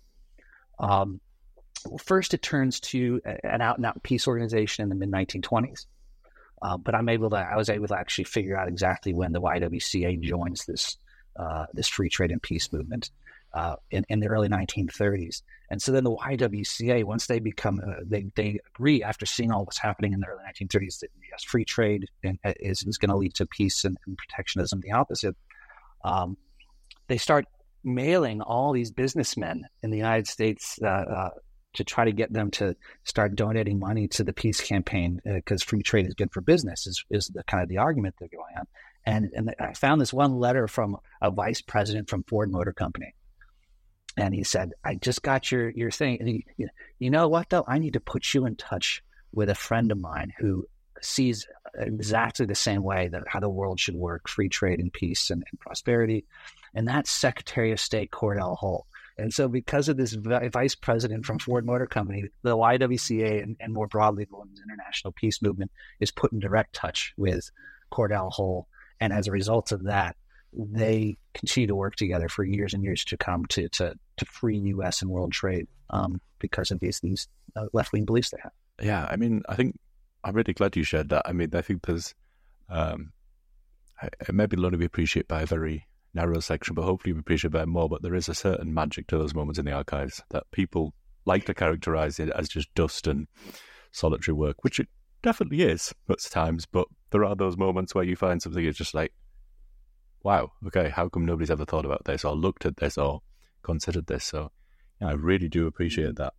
Um, well, first, it turns to an out-and-out peace organization in the mid nineteen twenties. Uh, but I'm able to, I was able to actually figure out exactly when the Y W C A joins this uh, this free trade and peace movement. uh, in, in the early nineteen thirties. And so then the Y W C A, once they become, uh, they they agree after seeing all what's happening in the early nineteen thirties that yes, free trade is, is going to lead to peace and, and protectionism, the opposite. Um, they start mailing all these businessmen in the United States uh, uh, to try to get them to start donating money to the peace campaign because uh, free trade is good for business is, is the kind of the argument they're going on. And, and I found this one letter from a vice president from Ford Motor Company. And he said, I just got your, your thing. And he, you know what, though? I need to put you in touch with a friend of mine who sees exactly the same way that how the world should work, free trade and peace and, and prosperity. And that's Secretary of State Cordell Hull. And so because of this vice president from Ford Motor Company, the Y W C A and, and more broadly the Women's International Peace Movement is put in direct touch with Cordell Hull. And as a result of that, they continue to work together for years and years to come to to, to free U S and world trade um, because of these these uh, left-wing beliefs they have. Yeah, I mean, I think I'm really glad you shared that. I mean, I think there's, um, it may be only be appreciated by a very narrow section, but hopefully we appreciate it more. But there is a certain magic to those moments in the archives that people like to characterize it as just dust and solitary work, which it definitely is at times. But there are those moments where you find something that's just like, wow, okay, how come nobody's ever thought about this or looked at this or considered this? So yeah, I really do appreciate that.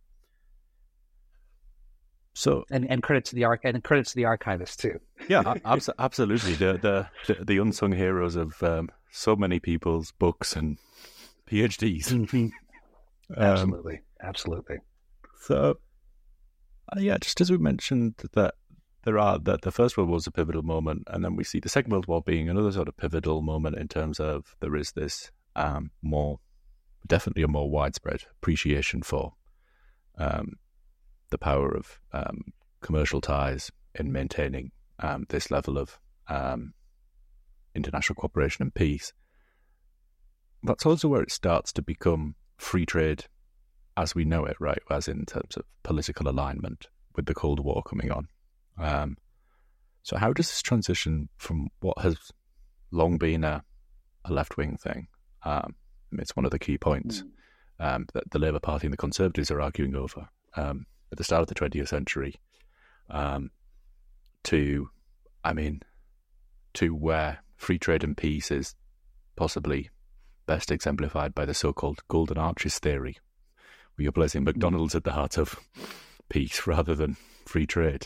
So and, and credit to the arch and credit to the archivists too. Yeah, abs- absolutely. The, the the the unsung heroes of um, so many people's books and PhDs. Mm-hmm. Absolutely, um, absolutely. So uh, yeah, just as we mentioned that there are that the First World War was a pivotal moment, and then we see the Second World War being another sort of pivotal moment in terms of there is this um, more, definitely a more widespread appreciation for um, the power of um, commercial ties in maintaining um, this level of um, international cooperation and peace. That's also where it starts to become free trade as we know it, right? As in terms of political alignment with the Cold War coming on. Um, so how does this transition from what has long been a, a left-wing thing? Um, it's one of the key points um, that the Labour Party and the Conservatives are arguing over um, at the start of the twentieth century um, to, I mean, to where free trade and peace is possibly best exemplified by the so-called Golden Arches theory, where you're placing McDonald's at the heart of peace rather than free trade.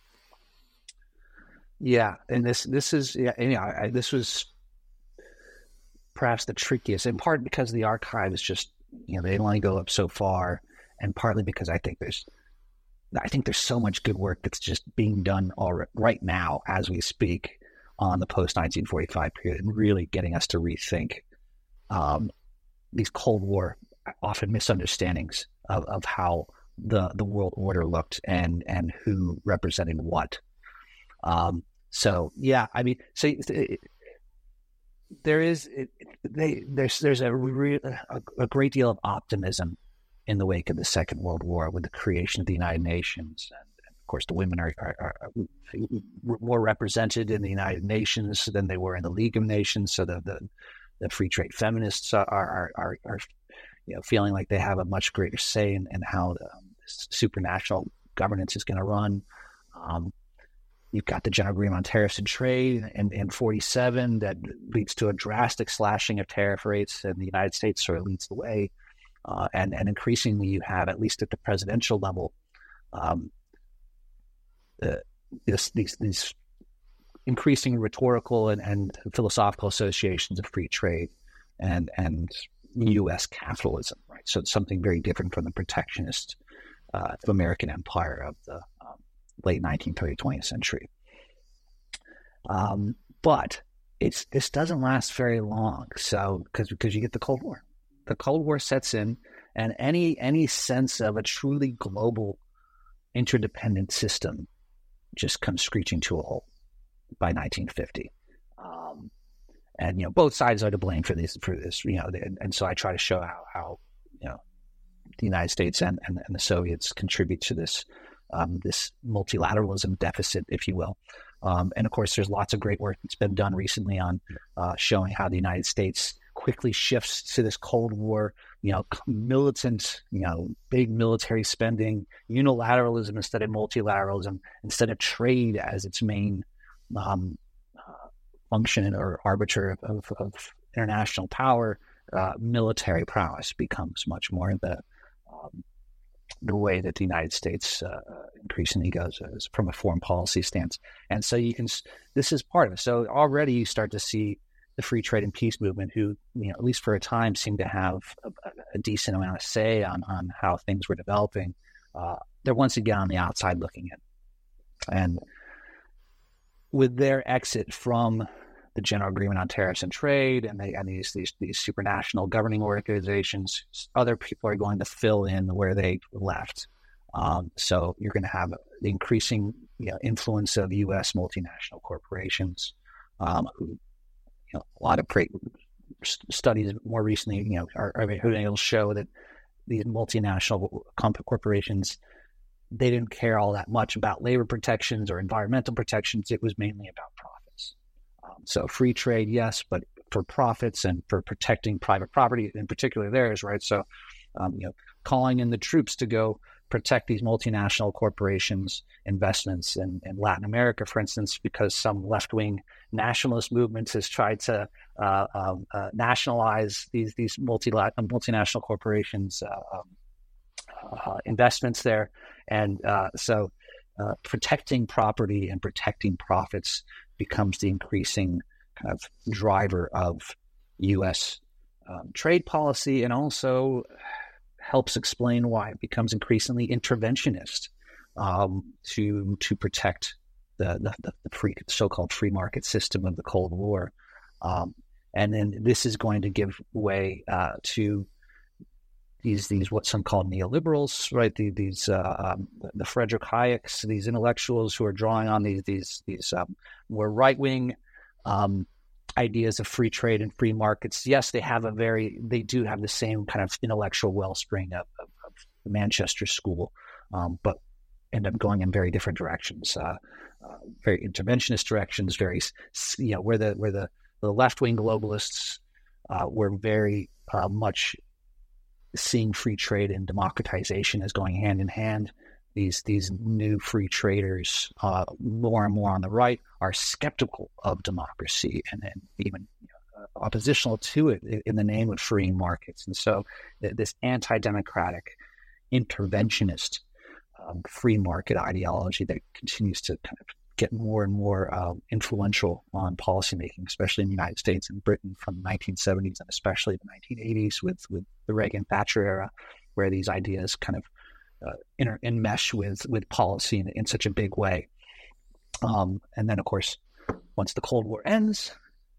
Yeah, and this this is yeah, and yeah I, this was perhaps the trickiest, in part because the archives just you know they only go up so far, and partly because I think there's I think there's so much good work that's just being done all right now as we speak on the post nineteen forty-five period, and really getting us to rethink um, these Cold War often misunderstandings of, of how the the world order looked and and who represented what. Um, so yeah, I mean, so it, there is it, they there's there's a, re, a a great deal of optimism in the wake of the Second World War with the creation of the United Nations, and, and of course the women are, are, are more represented in the United Nations than they were in the League of Nations. So the the, the free trade feminists are are, are are you know feeling like they have a much greater say in, in how the um, supranational governance is going to run. Um, You've got the General Agreement on Tariffs and Trade in, in forty-seven that leads to a drastic slashing of tariff rates, and the United States sort of leads the way. Uh, and, and increasingly you have, at least at the presidential level, um, uh, this, these, these increasing rhetorical and, and philosophical associations of free trade and, and U S capitalism, right? So it's something very different from the protectionist uh, American empire of the um, late nineteenth, early twentieth century. Um, but it's this doesn't last very long. So because because you get the Cold War, the Cold War sets in, and any any sense of a truly global interdependent system just comes screeching to a halt by nineteen fifty. Um, and you know both sides are to blame for this for this. You know, and, and so I try to show how how you know the United States and and, and the Soviets contribute to this. Um, this multilateralism deficit, if you will. Um, and of course, there's lots of great work that's been done recently on uh, showing how the United States quickly shifts to this Cold War, you know, militant, you know, big military spending, unilateralism instead of multilateralism, instead of trade as its main um, uh, function or arbiter of, of international power. Uh, military prowess becomes much more the um, the way that the United States uh, increasingly goes as from a foreign policy stance. And so you can, this is part of it. So already you start to see the free trade and peace movement, who, you know, at least for a time, seemed to have a, a decent amount of say on, on how things were developing. Uh, they're once again on the outside looking in. And with their exit from the General Agreement on Tariffs and Trade and, they, and these, these these supranational governing organizations, other people are going to fill in where they left. Um, so you're going to have the increasing you know, influence of U S multinational corporations, um, who, you know, a lot of pre- studies more recently, you know, are, are able to show that these multinational comp- corporations, they didn't care all that much about labor protections or environmental protections. It was mainly about profits. Um, so free trade, yes, but for profits and for protecting private property, in particular theirs, right? So, um, you know, calling in the troops to go protect these multinational corporations' investments in, in Latin America, for instance, because some left-wing nationalist movement has tried to uh, um, uh, nationalize these these multi multinational corporations' uh, um, uh, investments there, and uh, so uh, protecting property and protecting profits becomes the increasing kind of driver of U S um, trade policy, and also helps explain why it becomes increasingly interventionist um, to to protect the the, the free, so-called free market system of the Cold War. Um, and then this is going to give way uh, to these these what some call neoliberals, right? The, these uh, um, the Friedrich Hayeks, these intellectuals who are drawing on these these these um, more right wing um, ideas of free trade and free markets. Yes, they have a very they do have the same kind of intellectual wellspring of, of, of the Manchester School, um, but end up going in very different directions, uh, uh, very interventionist directions. Very you know where the where the the left wing globalists uh, were very uh, much seeing free trade and democratization as going hand in hand. These these new free traders, uh, more and more on the right, are skeptical of democracy and, and even you know, uh, oppositional to it in the name of freeing markets. And so th- this anti-democratic, interventionist, um, free market ideology that continues to kind of get more and more uh, influential on policymaking, especially in the United States and Britain from the nineteen seventies and especially the nineteen eighties with, with the Reagan-Thatcher era, where these ideas kind of uh, inter- enmesh with, with policy in, in such a big way. Um, and then, of course, once the Cold War ends,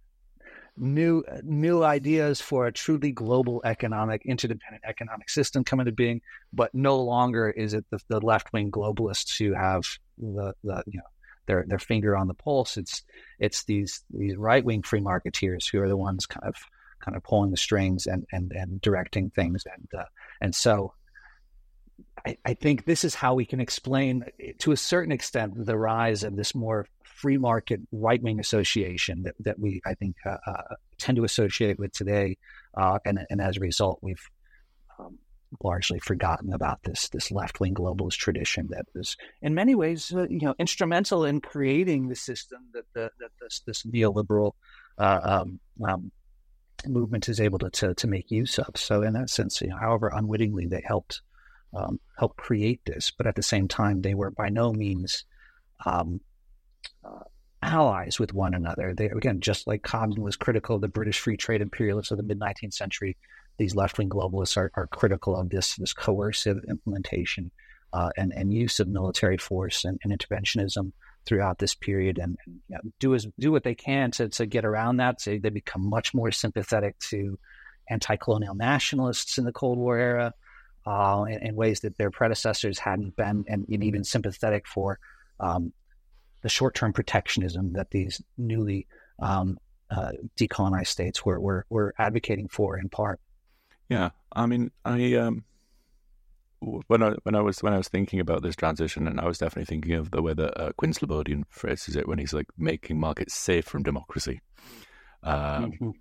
new new ideas for a truly global economic, interdependent economic system come into being, but no longer is it the, the left-wing globalists who have the, the you know, their their finger on the pulse. It's it's these these right wing free marketeers who are the ones kind of kind of pulling the strings and and, and directing things. And uh, and so I, I think this is how we can explain, to a certain extent, the rise of this more free market right wing association that, that we I think uh, uh, tend to associate with today. Uh, and and as a result, we've um, largely forgotten about this this left-wing globalist tradition that is in many ways uh, you know instrumental in creating the system that the, that this this neoliberal uh, um, um, movement is able to, to to make use of. So in that sense, you know, however unwittingly they helped um, help create this, but at the same time they were by no means um, uh, allies with one another. They again, just like Cobden was critical of the British free trade imperialists of the mid nineteenth century, these left-wing globalists are, are critical of this this coercive implementation uh, and, and use of military force and, and interventionism throughout this period, and, and you know, do as do what they can to, to get around that. So they become much more sympathetic to anti-colonial nationalists in the Cold War era uh, in, in ways that their predecessors hadn't been, and, and even sympathetic for um, the short-term protectionism that these newly um, uh, decolonized states were, were were advocating for in part. Yeah, I mean, I um, when I when I was when I was thinking about this transition, and I was definitely thinking of the way that uh, Quinn Slobodian phrases it when he's like making markets safe from democracy, um, mm-hmm.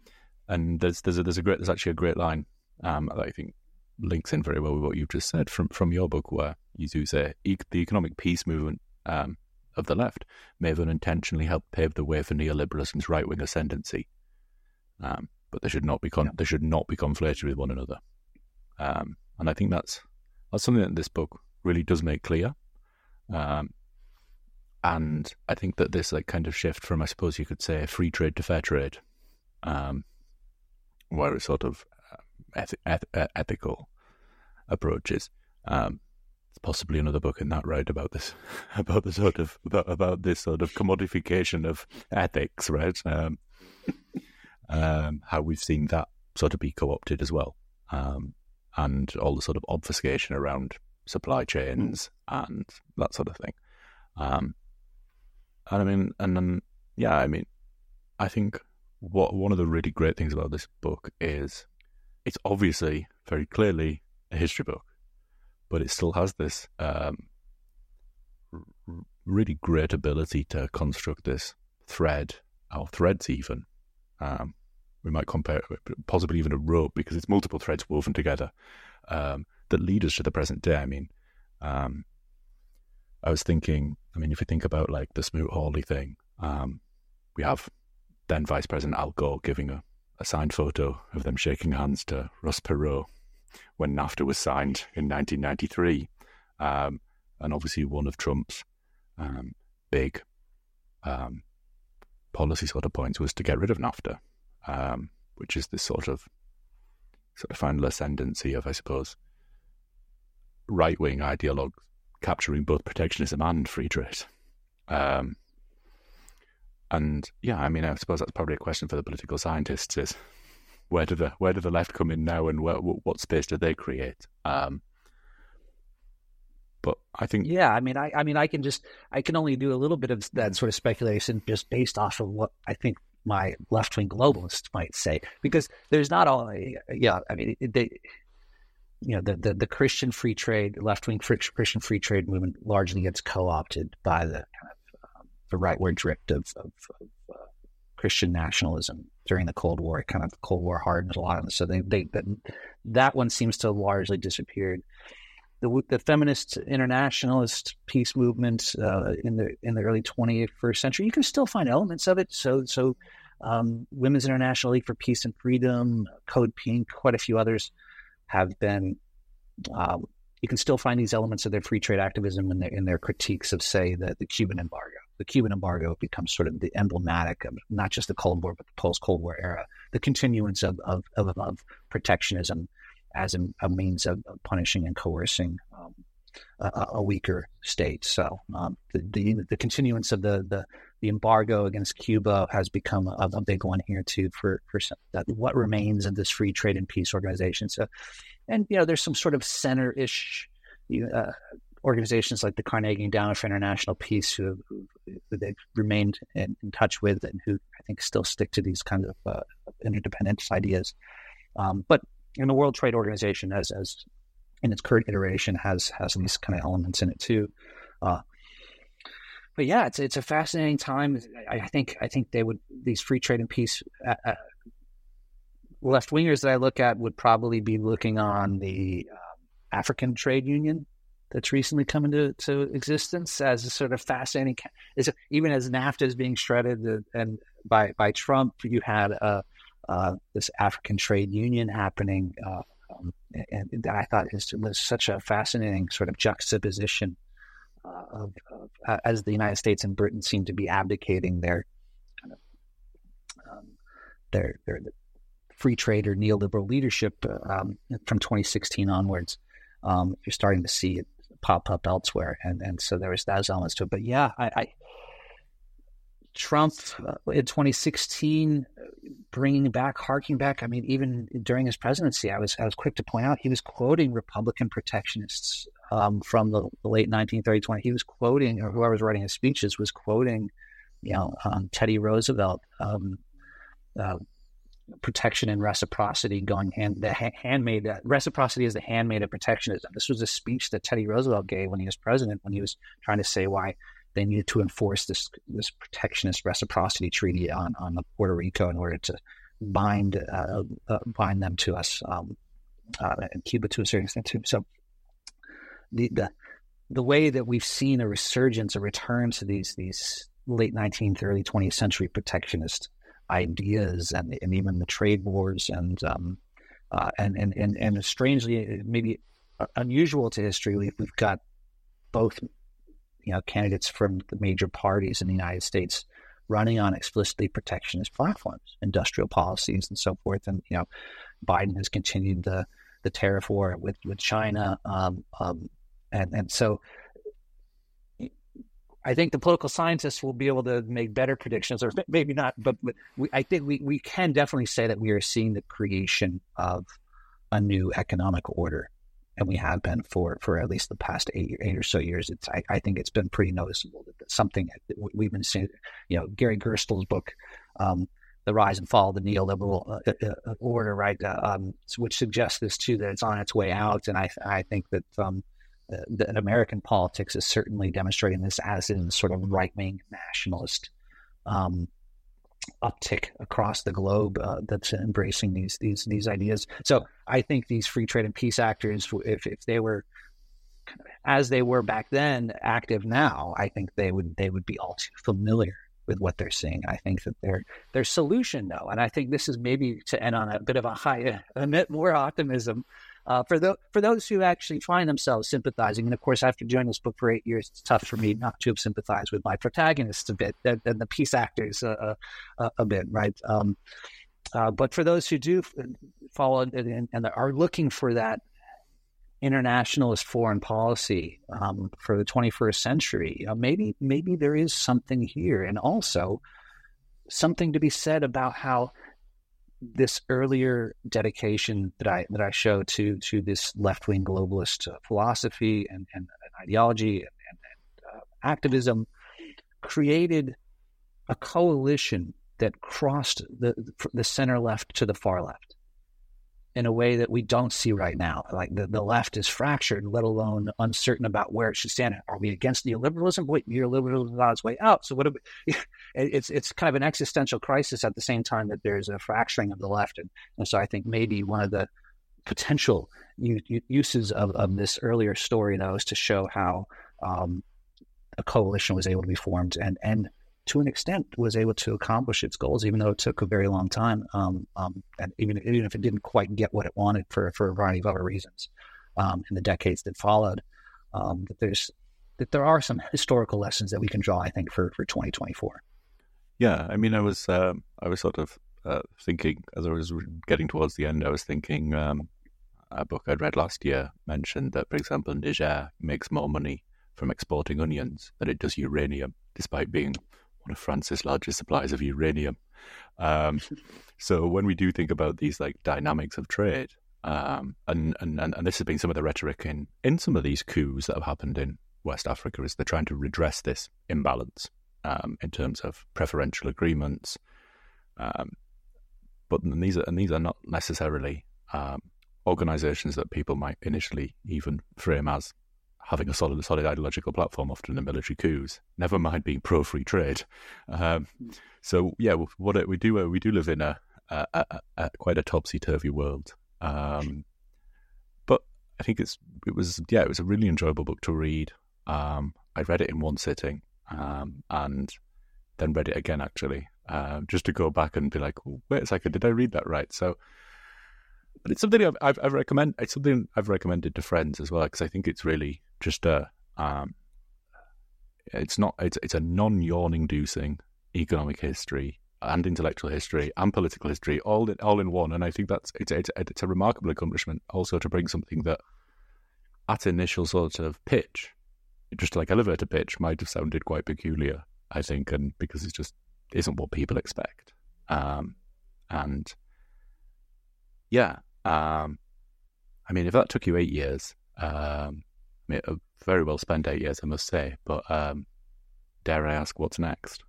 and there's there's a, there's a great there's actually a great line um, that I think links in very well with what you've just said from from your book, where you do say e- the economic peace movement um, of the left may have unintentionally helped pave the way for neoliberalism's right wing ascendancy, um, but they should not be con- yeah. they should not be conflated with one another. Um, and I think that's that's something that this book really does make clear. Um, and I think that this like kind of shift from, I suppose you could say, free trade to fair trade, um, where it's sort of eth- eth- ethical approaches. Um, it's possibly another book in that, right, about this, about the sort of about, about this sort of commodification of ethics, right? Um, um, how we've seen that sort of be co-opted as well, um, and all the sort of obfuscation around supply chains and that sort of thing. Um, and I mean, and then, yeah, I mean, I think what one of the really great things about this book is it's obviously very clearly a history book, but it still has this um, r- really great ability to construct this thread, or threads even. Um, we might compare it, possibly even a rope, because it's multiple threads woven together um, that lead us to the present day. I mean, um, I was thinking, I mean, if you think about like the Smoot-Hawley thing, um, we have then Vice President Al Gore giving a, a signed photo of them shaking hands to Ross Perot when NAFTA was signed in nineteen ninety-three. Um, and obviously one of Trump's um, big um, policy sort of points was to get rid of NAFTA, um, which is this sort of sort of final ascendancy of, I suppose, right-wing ideologues capturing both protectionism and free trade. Um, and yeah, I mean, I suppose that's probably a question for the political scientists: is where do the where do the left come in now, and where, what space do they create? Um, but I think, yeah, I mean, I, I mean, I can just, I can only do a little bit of that sort of speculation just based off of what I think my left-wing globalists might say, because there's not all, yeah, I mean, they. You know, the, the, the Christian free trade, left-wing Christian free trade movement largely gets co-opted by the kind of um, the rightward drift of, of, of uh, Christian nationalism during the Cold War. It kind of Cold War hardened a lot of them. So they, they that, that one seems to have largely disappeared. The the feminist internationalist peace movement uh, in the in the early twenty-first century, you can still find elements of it. So so um, Women's International League for Peace and Freedom, Code Pink, quite a few others have been, uh, you can still find these elements of their free trade activism in their, in their critiques of, say, the, the Cuban embargo. The Cuban embargo becomes sort of the emblematic of not just the Cold War, but the post-Cold War era, the continuance of, of, of, of protectionism as a, a means of, of punishing and coercing um, a, a weaker state. So um, the, the the continuance of the, the the embargo against Cuba has become a, a big one here too for for some, that what remains of this free trade and peace organization. So, and you know, there's some sort of center-ish uh, organizations like the Carnegie Endowment for International Peace who, who, who they've remained in, in touch with, and who I think still stick to these kinds of uh, interdependence ideas. Um, but in the World Trade Organization, as as in its current iteration, has has these kind of elements in it too. Uh, but yeah, it's it's a fascinating time. I, I think I think they would these free trade and peace uh, uh, left wingers that I look at would probably be looking on the um, African Trade Union that's recently come into to existence as a sort of fascinating. Is even as NAFTA is being shredded uh, and by by Trump, you had uh, uh, this African Trade Union happening. Uh, Um, and, and I thought it was such a fascinating sort of juxtaposition uh, of, of uh, as the United States and Britain seem to be abdicating their kind of um, their their free trade or neoliberal leadership uh, um, from twenty sixteen onwards. Um, you're starting to see it pop up elsewhere, and and so there was those elements to it. But yeah, I, I Trump uh, in twenty sixteen. Bringing back, harking back. I mean, even during his presidency, I was I was quick to point out he was quoting Republican protectionists um, from the, the late nineteen thirties. He was quoting, or whoever was writing his speeches was quoting, you know, um, Teddy Roosevelt, um, uh, protection and reciprocity going hand. The ha- handmaid uh, reciprocity is the handmaid of protectionism. This was a speech that Teddy Roosevelt gave when he was president, when he was trying to say why they needed to enforce this this protectionist reciprocity treaty on, on Puerto Rico in order to bind uh, uh, bind them to us, um, uh, and Cuba to a certain extent too. So the the the way that we've seen a resurgence, a return to these these late nineteenth, early twentieth century protectionist ideas, and and even the trade wars, and um, uh, and and and and strangely, maybe unusual to history, we've, we've got both, you know, candidates from the major parties in the United States running on explicitly protectionist platforms, industrial policies, and so forth. And you know, Biden has continued the the tariff war with with China, um, um, and and so I think the political scientists will be able to make better predictions, or maybe not. But we, I think we we can definitely say that we are seeing the creation of a new economic order. And we have been for, for at least the past eight, eight or so years. It's I, I think it's been pretty noticeable that something that we've been seeing. You know, Gary Gerstl's book, um, "The Rise and Fall of the Neoliberal uh, uh, Order," right, uh, um, which suggests this too, that it's on its way out. And I I think that um, uh, that American politics is certainly demonstrating this, as in sort of right wing nationalist um, uptick across the globe uh, that's embracing these these these ideas. So I think these free trade and peace actors, if if they were as they were back then, active now, I think they would they would be all too familiar with what they're seeing. I think that their their solution, though, and I think this is maybe to end on a bit of a high, a bit more optimism. Uh, for, the, for those who actually find themselves sympathizing, and of course, after doing this book for eight years, it's tough for me not to have sympathized with my protagonists a bit, and, and the peace actors uh, uh, a bit, right? Um, uh, but for those who do follow and, and are looking for that internationalist foreign policy um, for the twenty-first century, you know, maybe maybe there is something here, and also something to be said about how this earlier dedication that I that I show to to this left wing globalist uh, philosophy and, and, and ideology and, and, and uh, activism created a coalition that crossed the the center left to the far left in a way that we don't see right now. Like the, the left is fractured, let alone uncertain about where it should stand. Are we against neoliberalism? Wait, neoliberalism is on its way out. So what? Are we, it's it's kind of an existential crisis at the same time that there's a fracturing of the left. And, and so I think maybe one of the potential u- uses of, of this earlier story, though, is to show how um, a coalition was able to be formed and and to an extent was able to accomplish its goals, even though it took a very long time. Um, um, and even, even if it didn't quite get what it wanted for, for a variety of other reasons um, in the decades that followed, um, that there's, that there are some historical lessons that we can draw, I think, for, for twenty twenty-four. Yeah. I mean, I was, um, I was sort of uh, thinking as I was getting towards the end, I was thinking um, a book I'd read last year mentioned that, for example, Niger makes more money from exporting onions than it does uranium, despite being one of France's largest suppliers of uranium. Um, so when we do think about these like dynamics of trade, um, and, and, and this has been some of the rhetoric in, in some of these coups that have happened in West Africa, is they're trying to redress this imbalance um, in terms of preferential agreements. Um, but and these are and these are not necessarily um, organizations that people might initially even frame as having a solid, solid ideological platform, often in military coups. Never mind being pro-free trade. Um, so yeah, what we do, uh, we do live in a, a, a, a quite a topsy-turvy world. Um, but I think it's it was yeah, it was a really enjoyable book to read. Um, I read it in one sitting, um, and then read it again actually, um, just to go back and be like, oh, wait a second, did I read that right? So. But it's something I've, I've, I've recommend. It's something I've recommended to friends as well, because I think it's really just a. Um, it's not. It's it's a non-yawn-inducing economic history and intellectual history and political history all in, all in one, and I think that's it's it's it's a remarkable accomplishment. Also to bring something that, at initial sort of pitch, just like elevator pitch, might have sounded quite peculiar. I think, and because it just isn't what people expect, um, and yeah. Um, I mean, if that took you eight years, um, I mean, a very well spent eight years, I must say. But um, dare I ask, what's next?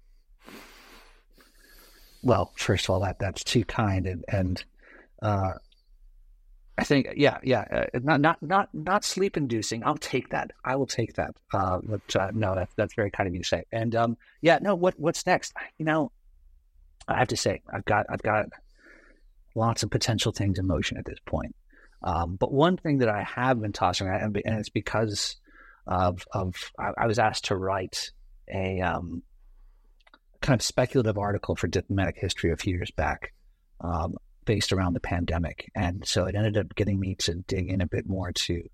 Well, first of all, that that's too kind, and and uh, I think, yeah, yeah, uh, not not not not sleep inducing. I'll take that. I will take that. Uh, but uh, no, that's that's very kind of you to say. And um, yeah, no, what what's next? You know, I have to say, I've got I've got. lots of potential things in motion at this point. Um, but one thing that I have been tossing around, and it's because of, of I, I was asked to write a um, kind of speculative article for Diplomatic History a few years back, um, based around the pandemic. And so it ended up getting me to dig in a bit more to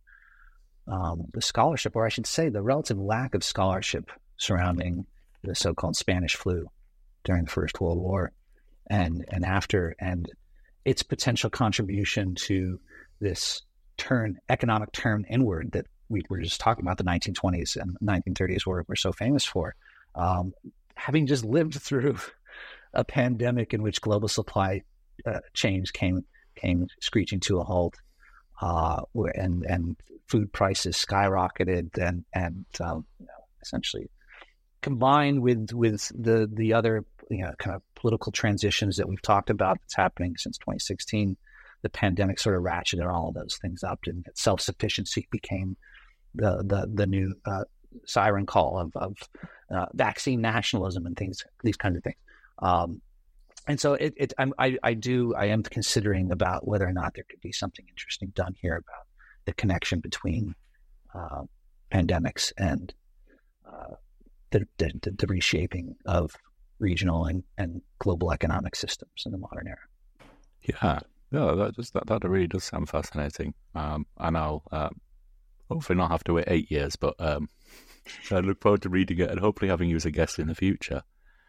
um, the scholarship, or I should say the relative lack of scholarship surrounding the so-called Spanish flu during the First World War and, and after, and its potential contribution to this turn, economic turn inward that we were just talking about, the nineteen twenties and nineteen thirties were, were so famous for. Um, having just lived through a pandemic in which global supply uh, chains came came screeching to a halt, uh, and and food prices skyrocketed, and and um, you know, essentially combined with with the the other you know kind of political transitions that we've talked about that's happening since twenty sixteen, the pandemic sort of ratcheted all of those things up, and self-sufficiency became the the the new uh, siren call of of uh, vaccine nationalism and things, these kinds of things. Um, and so it, it I'm, I I do I am considering about whether or not there could be something interesting done here about the connection between uh, pandemics and uh, the, the the reshaping of regional and, and global economic systems in the modern era. Yeah, yeah, that just that, that really does sound fascinating. Um, and I'll uh, hopefully not have to wait eight years, but um, I look forward to reading it and hopefully having you as a guest in the future.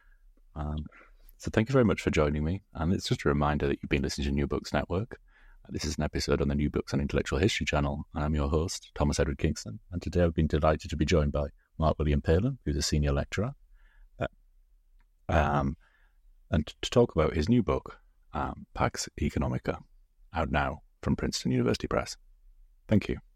Um, so thank you very much for joining me. And it's just a reminder that you've been listening to New Books Network. This is an episode on the New Books and Intellectual History channel, and I'm your host, Thomas Edward Kingston. And today I've been delighted to be joined by Mark William Palin, who's a senior lecturer, uh, um, and to talk about his new book, um, Pax Economica, out now from Princeton University Press. Thank you.